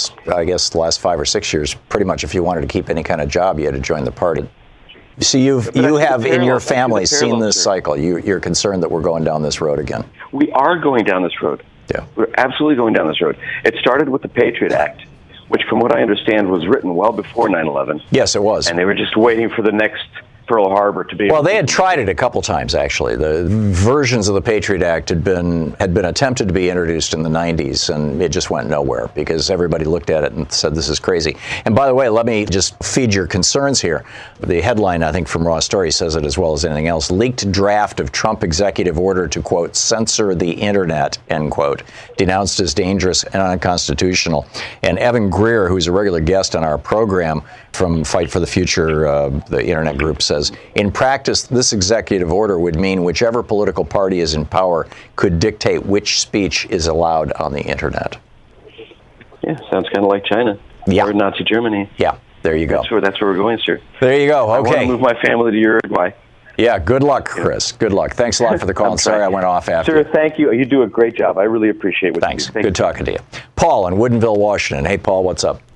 last 5 or 6 years, pretty much if you wanted to keep any kind of job, you had to join the party. So you have in your family seen this cycle. You're concerned that we're going down this road again. We are going down this road. Yeah. We're absolutely going down this road. It started with the Patriot Act, which from what I understand was written well before 9/11. Yes, it was. And they were just waiting for the next Pearl Harbor to be. Well, they had tried it a couple times, actually. The versions of the Patriot Act had been attempted to be introduced in the 90s, and it just went nowhere because everybody looked at it and said, this is crazy. And by the way, let me just feed your concerns here. The headline, I think, from Raw Story says it as well as anything else. Leaked draft of Trump executive order to, quote, censor the internet, end quote, denounced as dangerous and unconstitutional. And Evan Greer, who's a regular guest on our program from Fight for the Future, the internet group, says, in practice, this executive order would mean whichever political party is in power could dictate which speech is allowed on the internet. Yeah, sounds kind of like China. Yeah. Or Nazi Germany. Yeah, there you go. That's where we're going, sir. There you go. Okay. I want to move my family to Uruguay. Yeah, good luck, Chris. Good luck. Thanks a lot for the call. I'm sorry I went off after. Sir, thank you. You do a great job. I really appreciate what Thanks. you do. Good talking to you. Paul in Woodinville, Washington. Hey, Paul, what's up?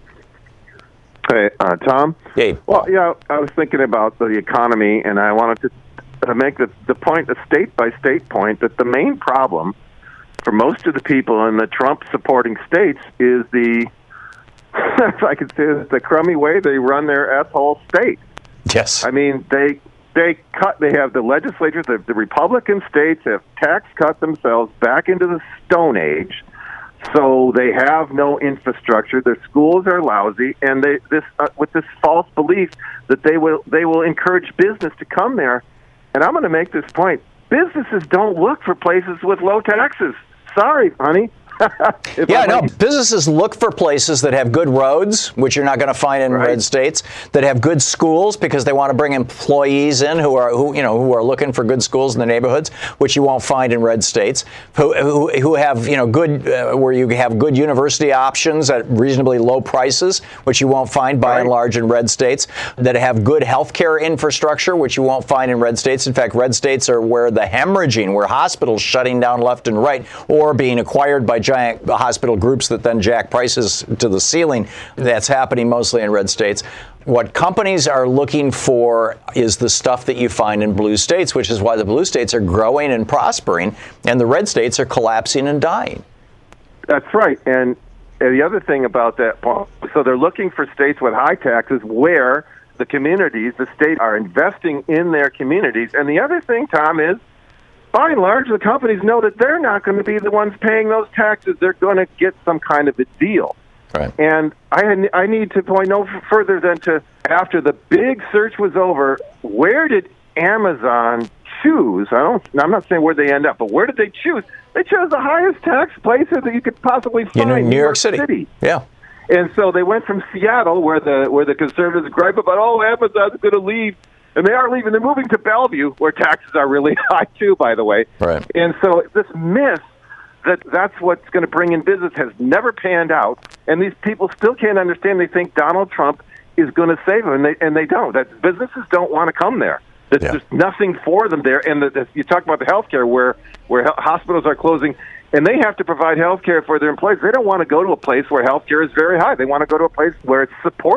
Hey, Tom. Hey. Well, I was thinking about the economy, and I wanted to make the point, the state-by-state point, that the main problem for most of the people in the Trump-supporting states is if I could say it, the crummy way they run their asshole state. Yes. I mean, they have the legislatures, the Republican states have tax cut themselves back into the Stone Age. So they have no infrastructure. Their schools are lousy, and with this false belief that they will encourage business to come there. And I'm going to make this point: businesses don't look for places with low taxes. Sorry, honey. Businesses look for places that have good roads, which you're not going to find in red states, that have good schools because they want to bring employees in who are looking for good schools in the neighborhoods, which you won't find in red states, who have good where you have good university options at reasonably low prices, which you won't find by and large in red states, that have good healthcare infrastructure, which you won't find in red states. In fact, red states are where the hemorrhaging, where hospitals shutting down left and right or being acquired by giant hospital groups that then jack prices to the ceiling. That's happening mostly in red states. What companies are looking for is the stuff that you find in blue states, which is why the blue states are growing and prospering, and the red states are collapsing and dying. That's right. And the other thing about that, Paul, so they're looking for states with high taxes where the communities, the state, are investing in their communities. And the other thing, Tom, is by and large, the companies know that they're not going to be the ones paying those taxes. They're going to get some kind of a deal. Right. And I need to point no further than to, after the big search was over, where did Amazon choose? I'm not saying where they end up, but where did they choose? They chose the highest tax places that you could possibly find. New York City. Yeah. And so they went from Seattle, where the conservatives gripe about, Amazon's going to leave. And they are leaving. They're moving to Bellevue, where taxes are really high, too, by the way. Right. And so this myth that's what's going to bring in business has never panned out. And these people still can't understand. They think Donald Trump is going to save them, and they don't. That businesses don't want to come there. There's nothing for them there. And you talk about the healthcare, where hospitals are closing, and they have to provide healthcare for their employees. They don't want to go to a place where healthcare is very high. They want to go to a place where it's supported.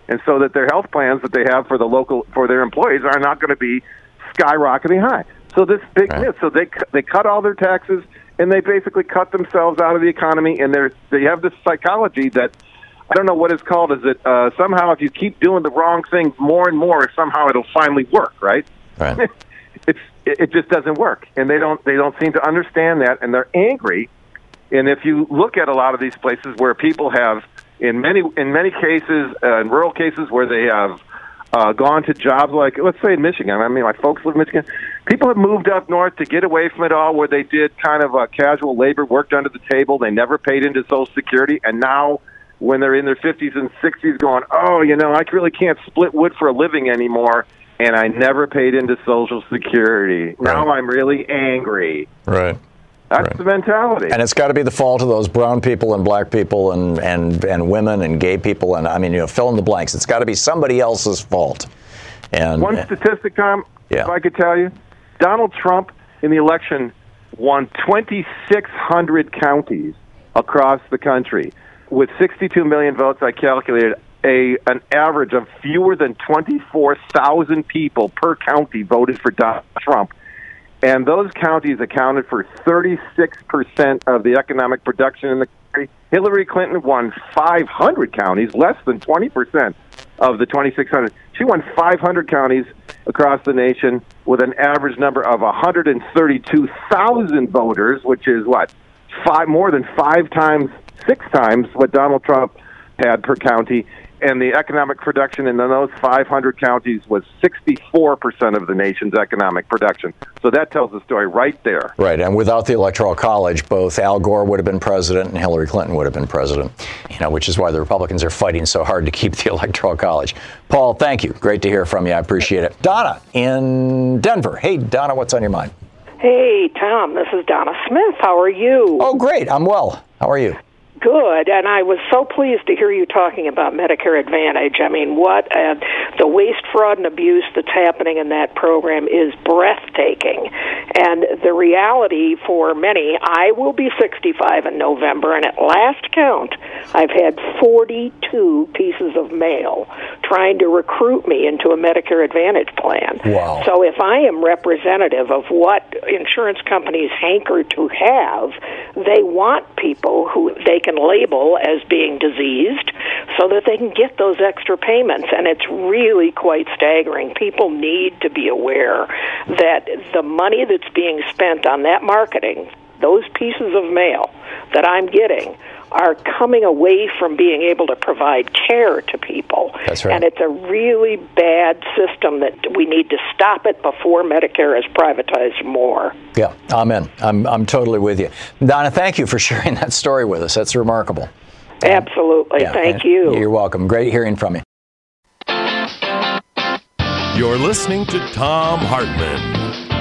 and so that their health plans that they have for their employees are not going to be skyrocketing high. So this big myth. So they cut all their taxes, and they basically cut themselves out of the economy. And they have this psychology that I don't know what it's called. Is it somehow if you keep doing the wrong things more and more, somehow it'll finally work, right? Right. It just doesn't work, and they don't seem to understand that, and they're angry. And if you look at a lot of these places where people have, in many cases, in rural cases where they have gone to jobs like, let's say in Michigan. I mean, my folks live in Michigan. People have moved up north to get away from it all, where they did kind of casual labor, worked under the table. They never paid into Social Security, and now when they're in their 50s and 60s going, oh, I really can't split wood for a living anymore, and I never paid into Social Security. Right. Now I'm really angry. Right. That's the mentality. And it's got to be the fault of those brown people and black people and women and gay people. And I mean, fill in the blanks. It's got to be somebody else's fault. And one statistic, Tom, if I could tell you, Donald Trump in the election won 2,600 counties across the country. With 62 million votes, I calculated an average of fewer than 24,000 people per county voted for Donald Trump. And those counties accounted for 36% of the economic production in the country. Hillary Clinton won 500 counties, less than 20% of the 2,600. She won 500 counties across the nation with an average number of 132,000 voters, which is more than 6 times what Donald Trump had per county. And the economic production in those 500 counties was 64% of the nation's economic production. So that tells the story right there. Right, and without the Electoral College, both Al Gore would have been president and Hillary Clinton would have been president, which is why the Republicans are fighting so hard to keep the Electoral College. Paul, thank you. Great to hear from you. I appreciate it. Donna in Denver. Hey, Donna, what's on your mind? Hey, Tom, this is Donna Smith. How are you? Oh, great. I'm well. How are you? Good, and I was so pleased to hear you talking about Medicare Advantage. I mean, the waste, fraud, and abuse that's happening in that program is breathtaking. And the reality for many, I will be 65 in November, and at last count, I've had 42 pieces of mail trying to recruit me into a Medicare Advantage plan. Wow. So if I am representative of what insurance companies hanker to have, they want people who they can label as being diseased so that they can get those extra payments. And it's really quite staggering. People need to be aware that the money that's being spent on that marketing, those pieces of mail that I'm getting, are coming away from being able to provide care to people. That's right. And it's a really bad system that we need to stop it before Medicare is privatized more. Yeah, amen. I'm totally with you. Donna, thank you for sharing that story with us. That's remarkable. Absolutely. Yeah, thank you. You're welcome. Great hearing from you. You're listening to Thom Hartmann.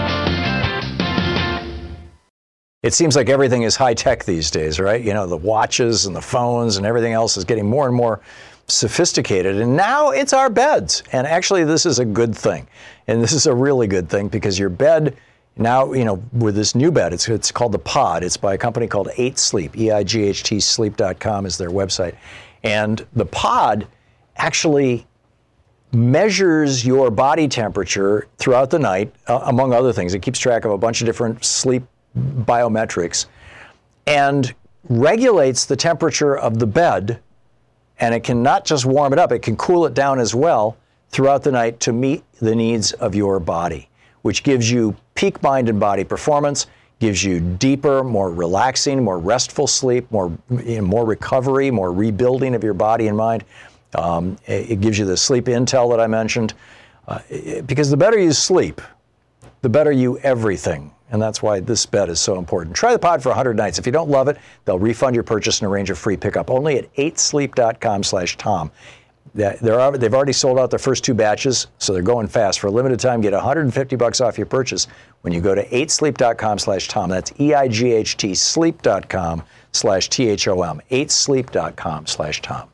It seems like everything is high-tech these days, right? The watches and the phones and everything else is getting more and more sophisticated. And now it's our beds. And actually, this is a good thing. And this is a really good thing because your bed now, with this new bed, it's called the Pod. It's by a company called 8 Sleep. EIGHT Sleep.com is their website. And the Pod actually measures your body temperature throughout the night, among other things. It keeps track of a bunch of different sleep biometrics and regulates the temperature of the bed, and it can not just warm it up, it can cool it down as well throughout the night to meet the needs of your body, which gives you peak mind and body performance, gives you deeper, more relaxing, more restful sleep, more recovery, more rebuilding of your body and mind. It gives you the sleep intel that I mentioned, because the better you sleep, the better you everything. And that's why this bed is so important. Try the Pod for 100 nights. If you don't love it, they'll refund your purchase and arrange a free pickup. Only at 8sleep.com/Tom. They've already sold out their first 2 batches, so they're going fast. For a limited time, get $150 off your purchase when you go to 8sleep.com/Tom. That's EIGHT sleep.com/THOM. 8sleep.com/Tom.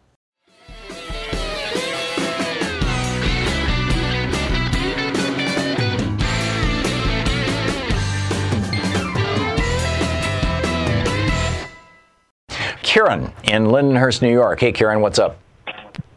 Kieran in Lindenhurst, New York. Hey, Kieran, what's up?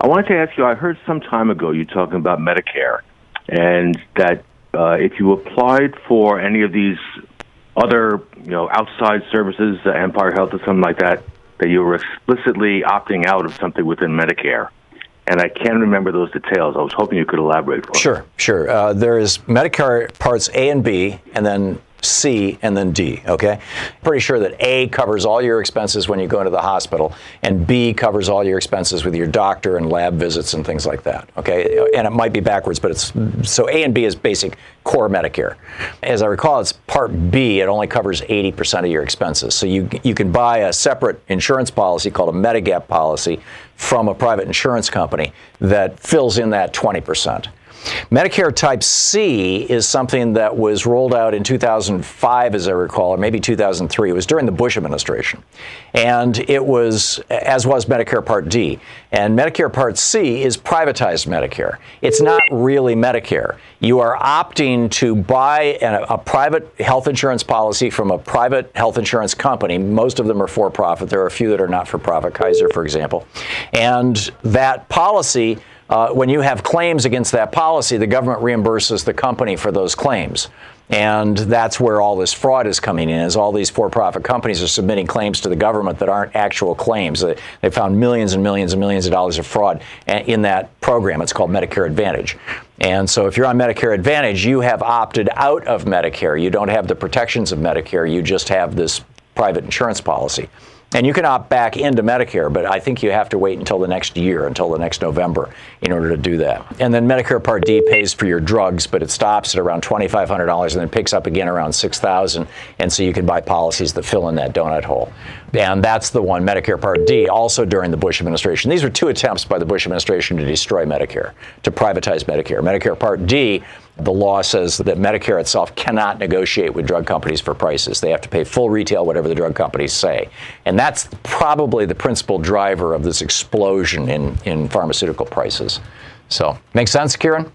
I wanted to ask you, I heard some time ago you talking about Medicare, and that if you applied for any of these other, outside services, Empire Health or something like that, that you were explicitly opting out of something within Medicare. And I can't remember those details. I was hoping you could elaborate for me. Sure. There is Medicare Parts A and B, and then C, and then D, okay? Pretty sure that A covers all your expenses when you go into the hospital, and B covers all your expenses with your doctor and lab visits and things like that, okay? And it might be backwards, but so A and B is basic core Medicare. As I recall, it's Part B. It only covers 80% of your expenses. So you can buy a separate insurance policy called a Medigap policy from a private insurance company that fills in that 20%. Medicare Type C is something that was rolled out in 2005, as I recall, or maybe 2003. It was during the Bush administration. And it was, as was Medicare Part D. And Medicare Part C is privatized Medicare. It's not really Medicare. You are opting to buy a private health insurance policy from a private health insurance company. Most of them are for-profit. There are a few that are not for-profit, Kaiser, for example. And that policy, when you have claims against that policy, the government reimburses the company for those claims. And that's where all this fraud is coming in, is all these for-profit companies are submitting claims to the government that aren't actual claims. They found millions and millions and millions of dollars of fraud in that program. It's called Medicare Advantage. And so if you're on Medicare Advantage, you have opted out of Medicare. You don't have the protections of Medicare. You just have this private insurance policy. And you can opt back into Medicare, but I think you have to wait until the next year, until the next November, in order to do that. And then Medicare Part D pays for your drugs, but it stops at around $2,500 and then picks up again around $6,000. And so you can buy policies that fill in that donut hole. And that's the one, Medicare Part D, also during the Bush administration. These were two attempts by the Bush administration to destroy Medicare, to privatize Medicare. Medicare Part D, the law says that Medicare itself cannot negotiate with drug companies for prices. They have to pay full retail, whatever the drug companies say. And that's probably the principal driver of this explosion in pharmaceutical prices. So, make sense, Kieran?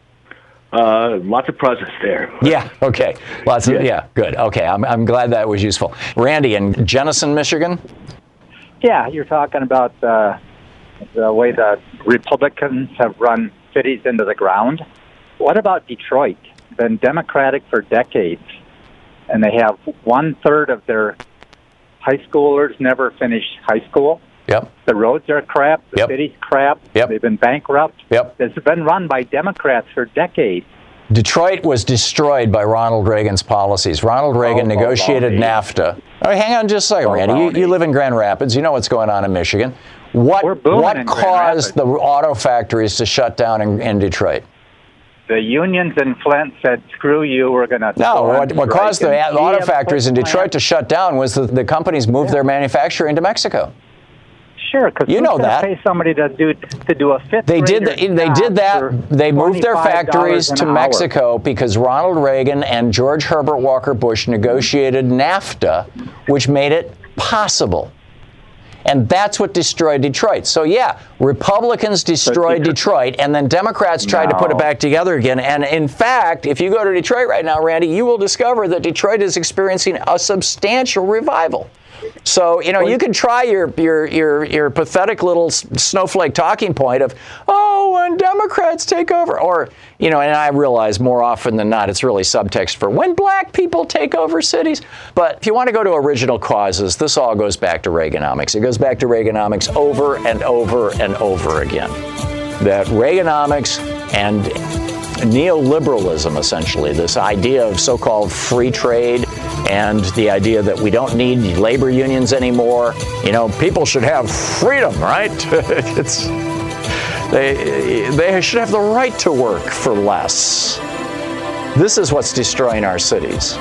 Lots of process there. Yeah, okay. Yeah, good. Okay, I'm glad that was useful. Randy in Jenison, Michigan? Yeah, you're talking about the way the Republicans have run cities into the ground. What about Detroit? Been Democratic for decades, and they have 1/3 of their high schoolers never finished high school. Yep. The roads are crap. The city's crap. Yep. They've been bankrupt. Yep. It's been run by Democrats for decades. Detroit was destroyed by Ronald Reagan's policies. Ronald Reagan negotiated NAFTA. All right, hang on just a second, Randy. You live in Grand Rapids. You know what's going on in Michigan. What caused the auto factories to shut down in Detroit? The unions in Flint said, screw you, we're going to... No, what caused the auto factories in Detroit to shut down was that the companies moved their manufacturing to Mexico. Sure, because you know that. Pay somebody to do a fifth. They did that. They moved their factories to Mexico because Ronald Reagan and George Herbert Walker Bush negotiated NAFTA, which made it possible. And that's what destroyed Detroit. So, yeah, Republicans destroyed Detroit, and then Democrats tried to put it back together again. And, in fact, if you go to Detroit right now, Randy, you will discover that Detroit is experiencing a substantial revival. So, you can try your pathetic little snowflake talking point of, when Democrats take over. Or, and I realize more often than not, it's really subtext for when black people take over cities. But if you want to go to original causes, this all goes back to Reaganomics. It goes back to Reaganomics over and over and over again. That Reaganomics and neoliberalism, essentially, this idea of so-called free trade and the idea that we don't need labor unions anymore. People should have freedom, right? They should have the right to work for less. This is what's destroying our cities.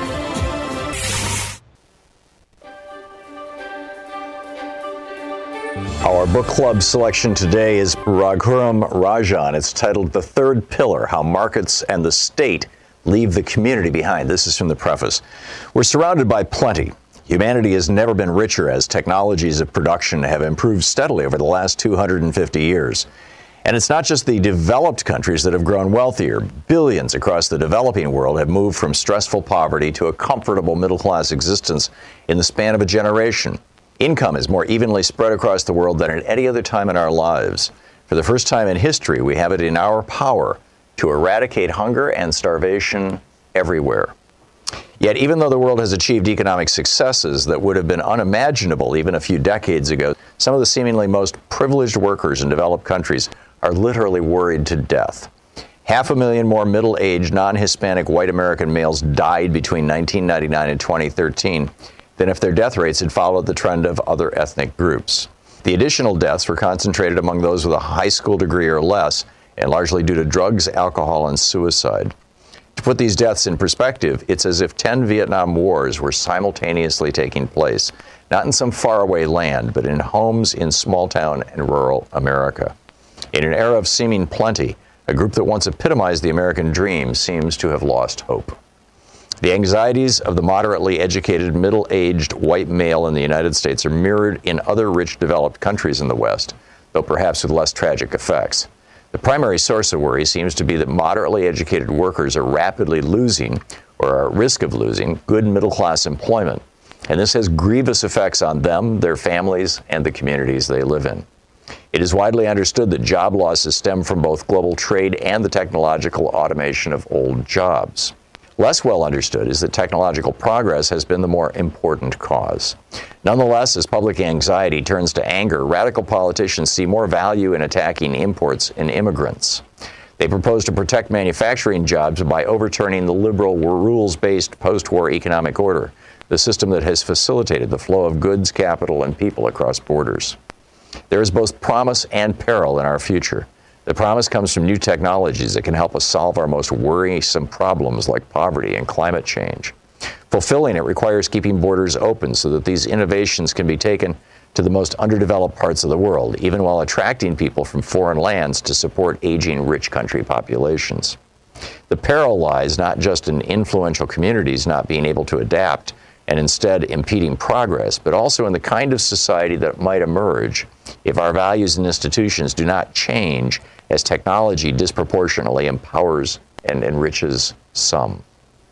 Our book club selection today is Raghuram Rajan. It's titled The Third Pillar, How Markets and the State Leave the Community Behind. This is from the preface. We're surrounded by plenty. Humanity has never been richer as technologies of production have improved steadily over the last 250 years. And it's not just the developed countries that have grown wealthier. Billions across the developing world have moved from stressful poverty to a comfortable middle-class existence in the span of a generation. Income is more evenly spread across the world than at any other time in our lives. For the first time in history, we have it in our power to eradicate hunger and starvation everywhere. Yet, even though the world has achieved economic successes that would have been unimaginable even a few decades ago, some of the seemingly most privileged workers in developed countries are literally worried to death. 500,000 more middle-aged, non-Hispanic white American males died between 1999 and 2013 than if their death rates had followed the trend of other ethnic groups. The additional deaths were concentrated among those with a high school degree or less, and largely due to drugs, alcohol, and suicide. To put these deaths in perspective, it's as if 10 Vietnam Wars were simultaneously taking place, not in some faraway land, but in homes in small-town and rural America. In an era of seeming plenty, a group that once epitomized the American dream seems to have lost hope. The anxieties of the moderately educated, middle-aged white male in the United States are mirrored in other rich, developed countries in the West, though perhaps with less tragic effects. The primary source of worry seems to be that moderately educated workers are rapidly losing, or are at risk of losing, good middle-class employment, and this has grievous effects on them, their families, and the communities they live in. It is widely understood that job losses stem from both global trade and the technological automation of old jobs. Less well understood is that technological progress has been the more important cause. Nonetheless, as public anxiety turns to anger, radical politicians see more value in attacking imports and immigrants. They propose to protect manufacturing jobs by overturning the liberal, rules-based post-war economic order, the system that has facilitated the flow of goods, capital, and people across borders. There is both promise and peril in our future. The promise comes from new technologies that can help us solve our most worrisome problems like poverty and climate change. Fulfilling it requires keeping borders open so that these innovations can be taken to the most underdeveloped parts of the world, even while attracting people from foreign lands to support aging rich country populations. The peril lies not just in influential communities not being able to adapt and instead impeding progress, but also in the kind of society that might emerge if our values and institutions do not change as technology disproportionately empowers and enriches some.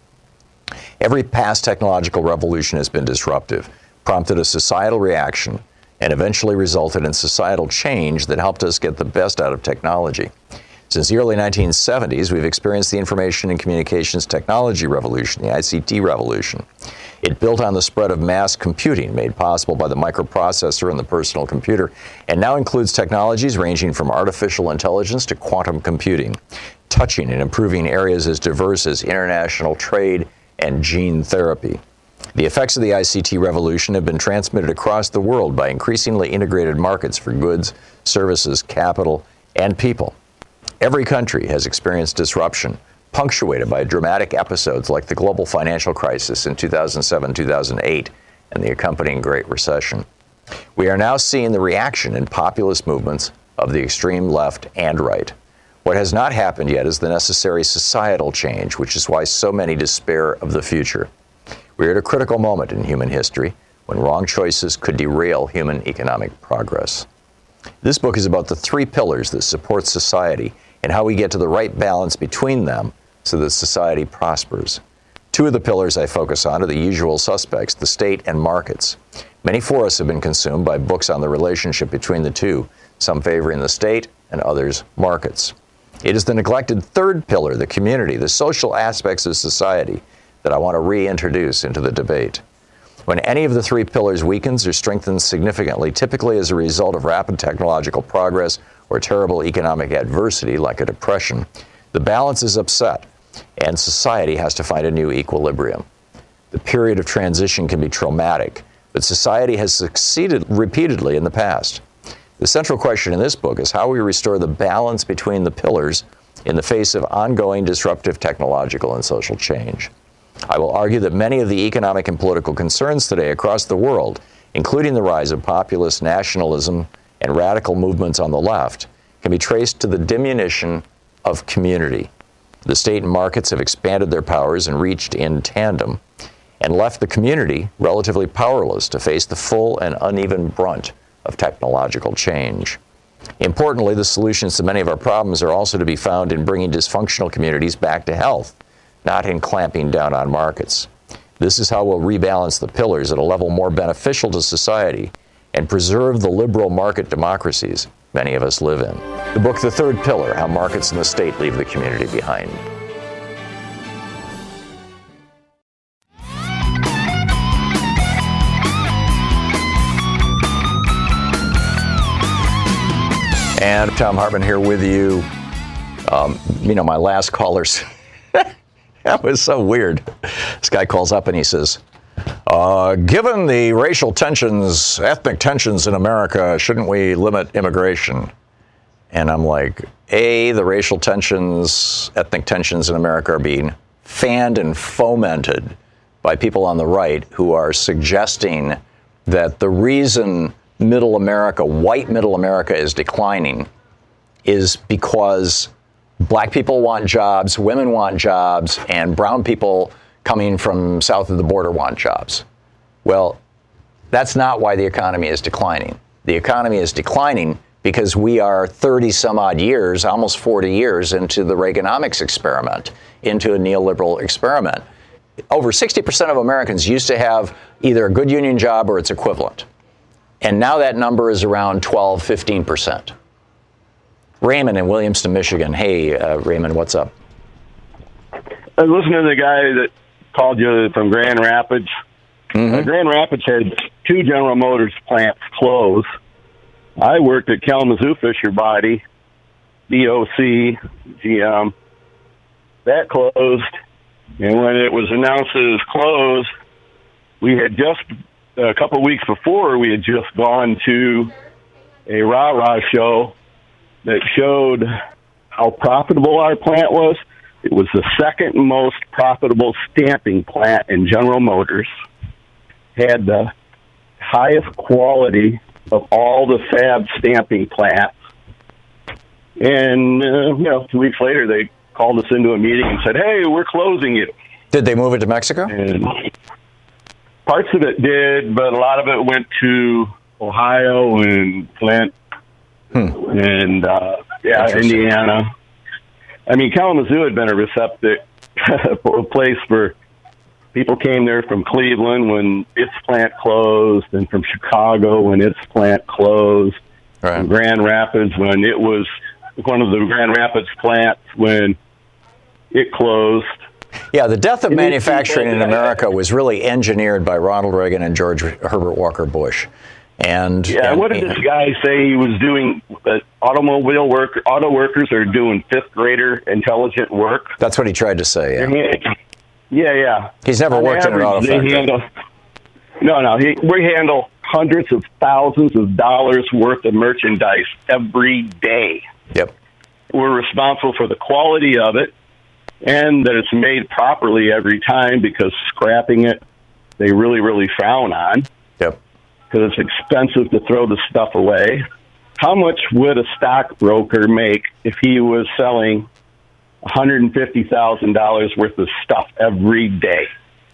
Every past technological revolution has been disruptive, prompted a societal reaction, and eventually resulted in societal change that helped us get the best out of technology. Since the early 1970s, we've experienced the information and communications technology revolution, the ICT revolution. It built on the spread of mass computing made possible by the microprocessor and the personal computer, and now includes technologies ranging from artificial intelligence to quantum computing, touching and improving areas as diverse as international trade and gene therapy. The effects of the ICT revolution have been transmitted across the world by increasingly integrated markets for goods, services, capital, and people. Every country has experienced disruption, punctuated by dramatic episodes like the global financial crisis in 2007-2008 and the accompanying Great Recession. We are now seeing the reaction in populist movements of the extreme left and right. What has not happened yet is the necessary societal change, which is why so many despair of the future. We are at a critical moment in human history when wrong choices could derail human economic progress. This book is about the three pillars that support society and how we get to the right balance between them so that society prospers. Two of the pillars I focus on are the usual suspects, the state and markets. Many forests have been consumed by books on the relationship between the two, some favoring the state and others markets. It is the neglected third pillar, the community, the social aspects of society, that I want to reintroduce into the debate. When any of the three pillars weakens or strengthens significantly, typically as a result of rapid technological progress or terrible economic adversity like a depression, the balance is upset and society has to find a new equilibrium. The period of transition can be traumatic, but society has succeeded repeatedly in the past. The central question in this book is how we restore the balance between the pillars in the face of ongoing disruptive technological and social change. I will argue that many of the economic and political concerns today across the world, including the rise of populist nationalism and radical movements on the left, can be traced to the diminution of community. The state and markets have expanded their powers and reached in tandem, and left the community relatively powerless to face the full and uneven brunt of technological change. Importantly, the solutions to many of our problems are also to be found in bringing dysfunctional communities back to health, not in clamping down on markets. This is how we'll rebalance the pillars at a level more beneficial to society and preserve the liberal market democracies many of us live in. The book, The Third Pillar, How Markets and the State Leave the Community Behind. And Thom Hartmann here with you. My last caller's, that was so weird. This guy calls up and he says, given the racial tensions, ethnic tensions in America, shouldn't we limit immigration? And I'm like, the racial tensions, ethnic tensions in America are being fanned and fomented by people on the right who are suggesting that the reason middle America, white middle America, is declining is because black people want jobs, women want jobs, and brown people coming from south of the border want jobs. Well, that's not why the economy is declining. The economy is declining because we are 30 some odd years, almost 40 years into the Reaganomics experiment, into a neoliberal experiment. Over 60% of Americans used to have either a good union job or its equivalent. And now that number is around 12, 15%. Raymond in Williamston, Michigan. Hey, Raymond, what's up? I was listening to the guy that called you from Grand Rapids. Mm-hmm. Grand Rapids had 2 General Motors plants close. I worked at Kalamazoo Fisher Body, DOC, GM. That closed. And when it was announced it was closed, we had just, a couple of weeks before, we had just gone to a rah-rah show that showed how profitable our plant was. It was the second most profitable stamping plant in General Motors. Had the highest quality of all the fab stamping plants. And, 2 weeks later, they called us into a meeting and said, hey, we're closing it. Did they move it to Mexico? And parts of it did, but a lot of it went to Ohio and Flint and, Indiana. I mean, Kalamazoo had been a receptacle for a place where people came there from Cleveland when its plant closed, and from Chicago when its plant closed, right. From Grand Rapids when it was one of the Grand Rapids plants when it closed. Yeah, the death of manufacturing in America was really engineered by Ronald Reagan and George Herbert Walker Bush. What did this guy say he was doing? Auto workers are doing fifth grader intelligent work. That's what he tried to say. Yeah. He's never worked in an auto factory. We handle hundreds of thousands of dollars worth of merchandise every day. Yep. We're responsible for the quality of it and that it's made properly every time, because scrapping it, they really, really frown on. Yep. Because it's expensive to throw the stuff away. How much would a stockbroker make if he was selling $150,000 worth of stuff every day?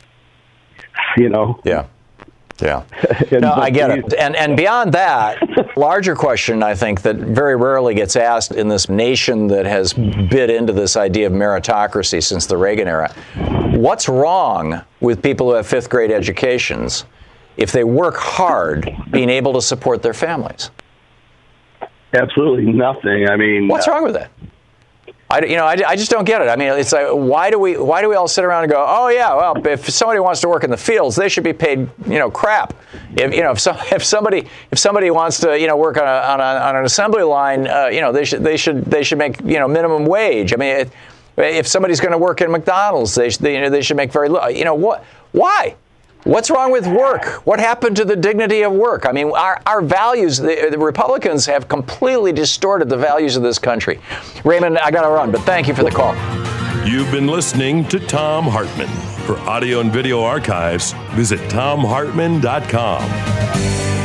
Yeah. No, I get it. And beyond that, larger question, I think, that very rarely gets asked in this nation that has bit into this idea of meritocracy since the Reagan era. What's wrong with people who have fifth grade educations if they work hard being able to support their families? Absolutely nothing. I mean, what's wrong with that? I just don't get it. I mean, it's like, why do we all sit around and go, oh yeah, well, if somebody wants to work in the fields, they should be paid, crap. If somebody wants to, work on an assembly line, they should make, minimum wage. I mean, if somebody's going to work in McDonald's, they should make very little. Why? What's wrong with work? What happened to the dignity of work? I mean, our values, the Republicans have completely distorted the values of this country. Raymond, I got to run, but thank you for the call. You've been listening to Thom Hartmann. For audio and video archives, visit thomhartmann.com.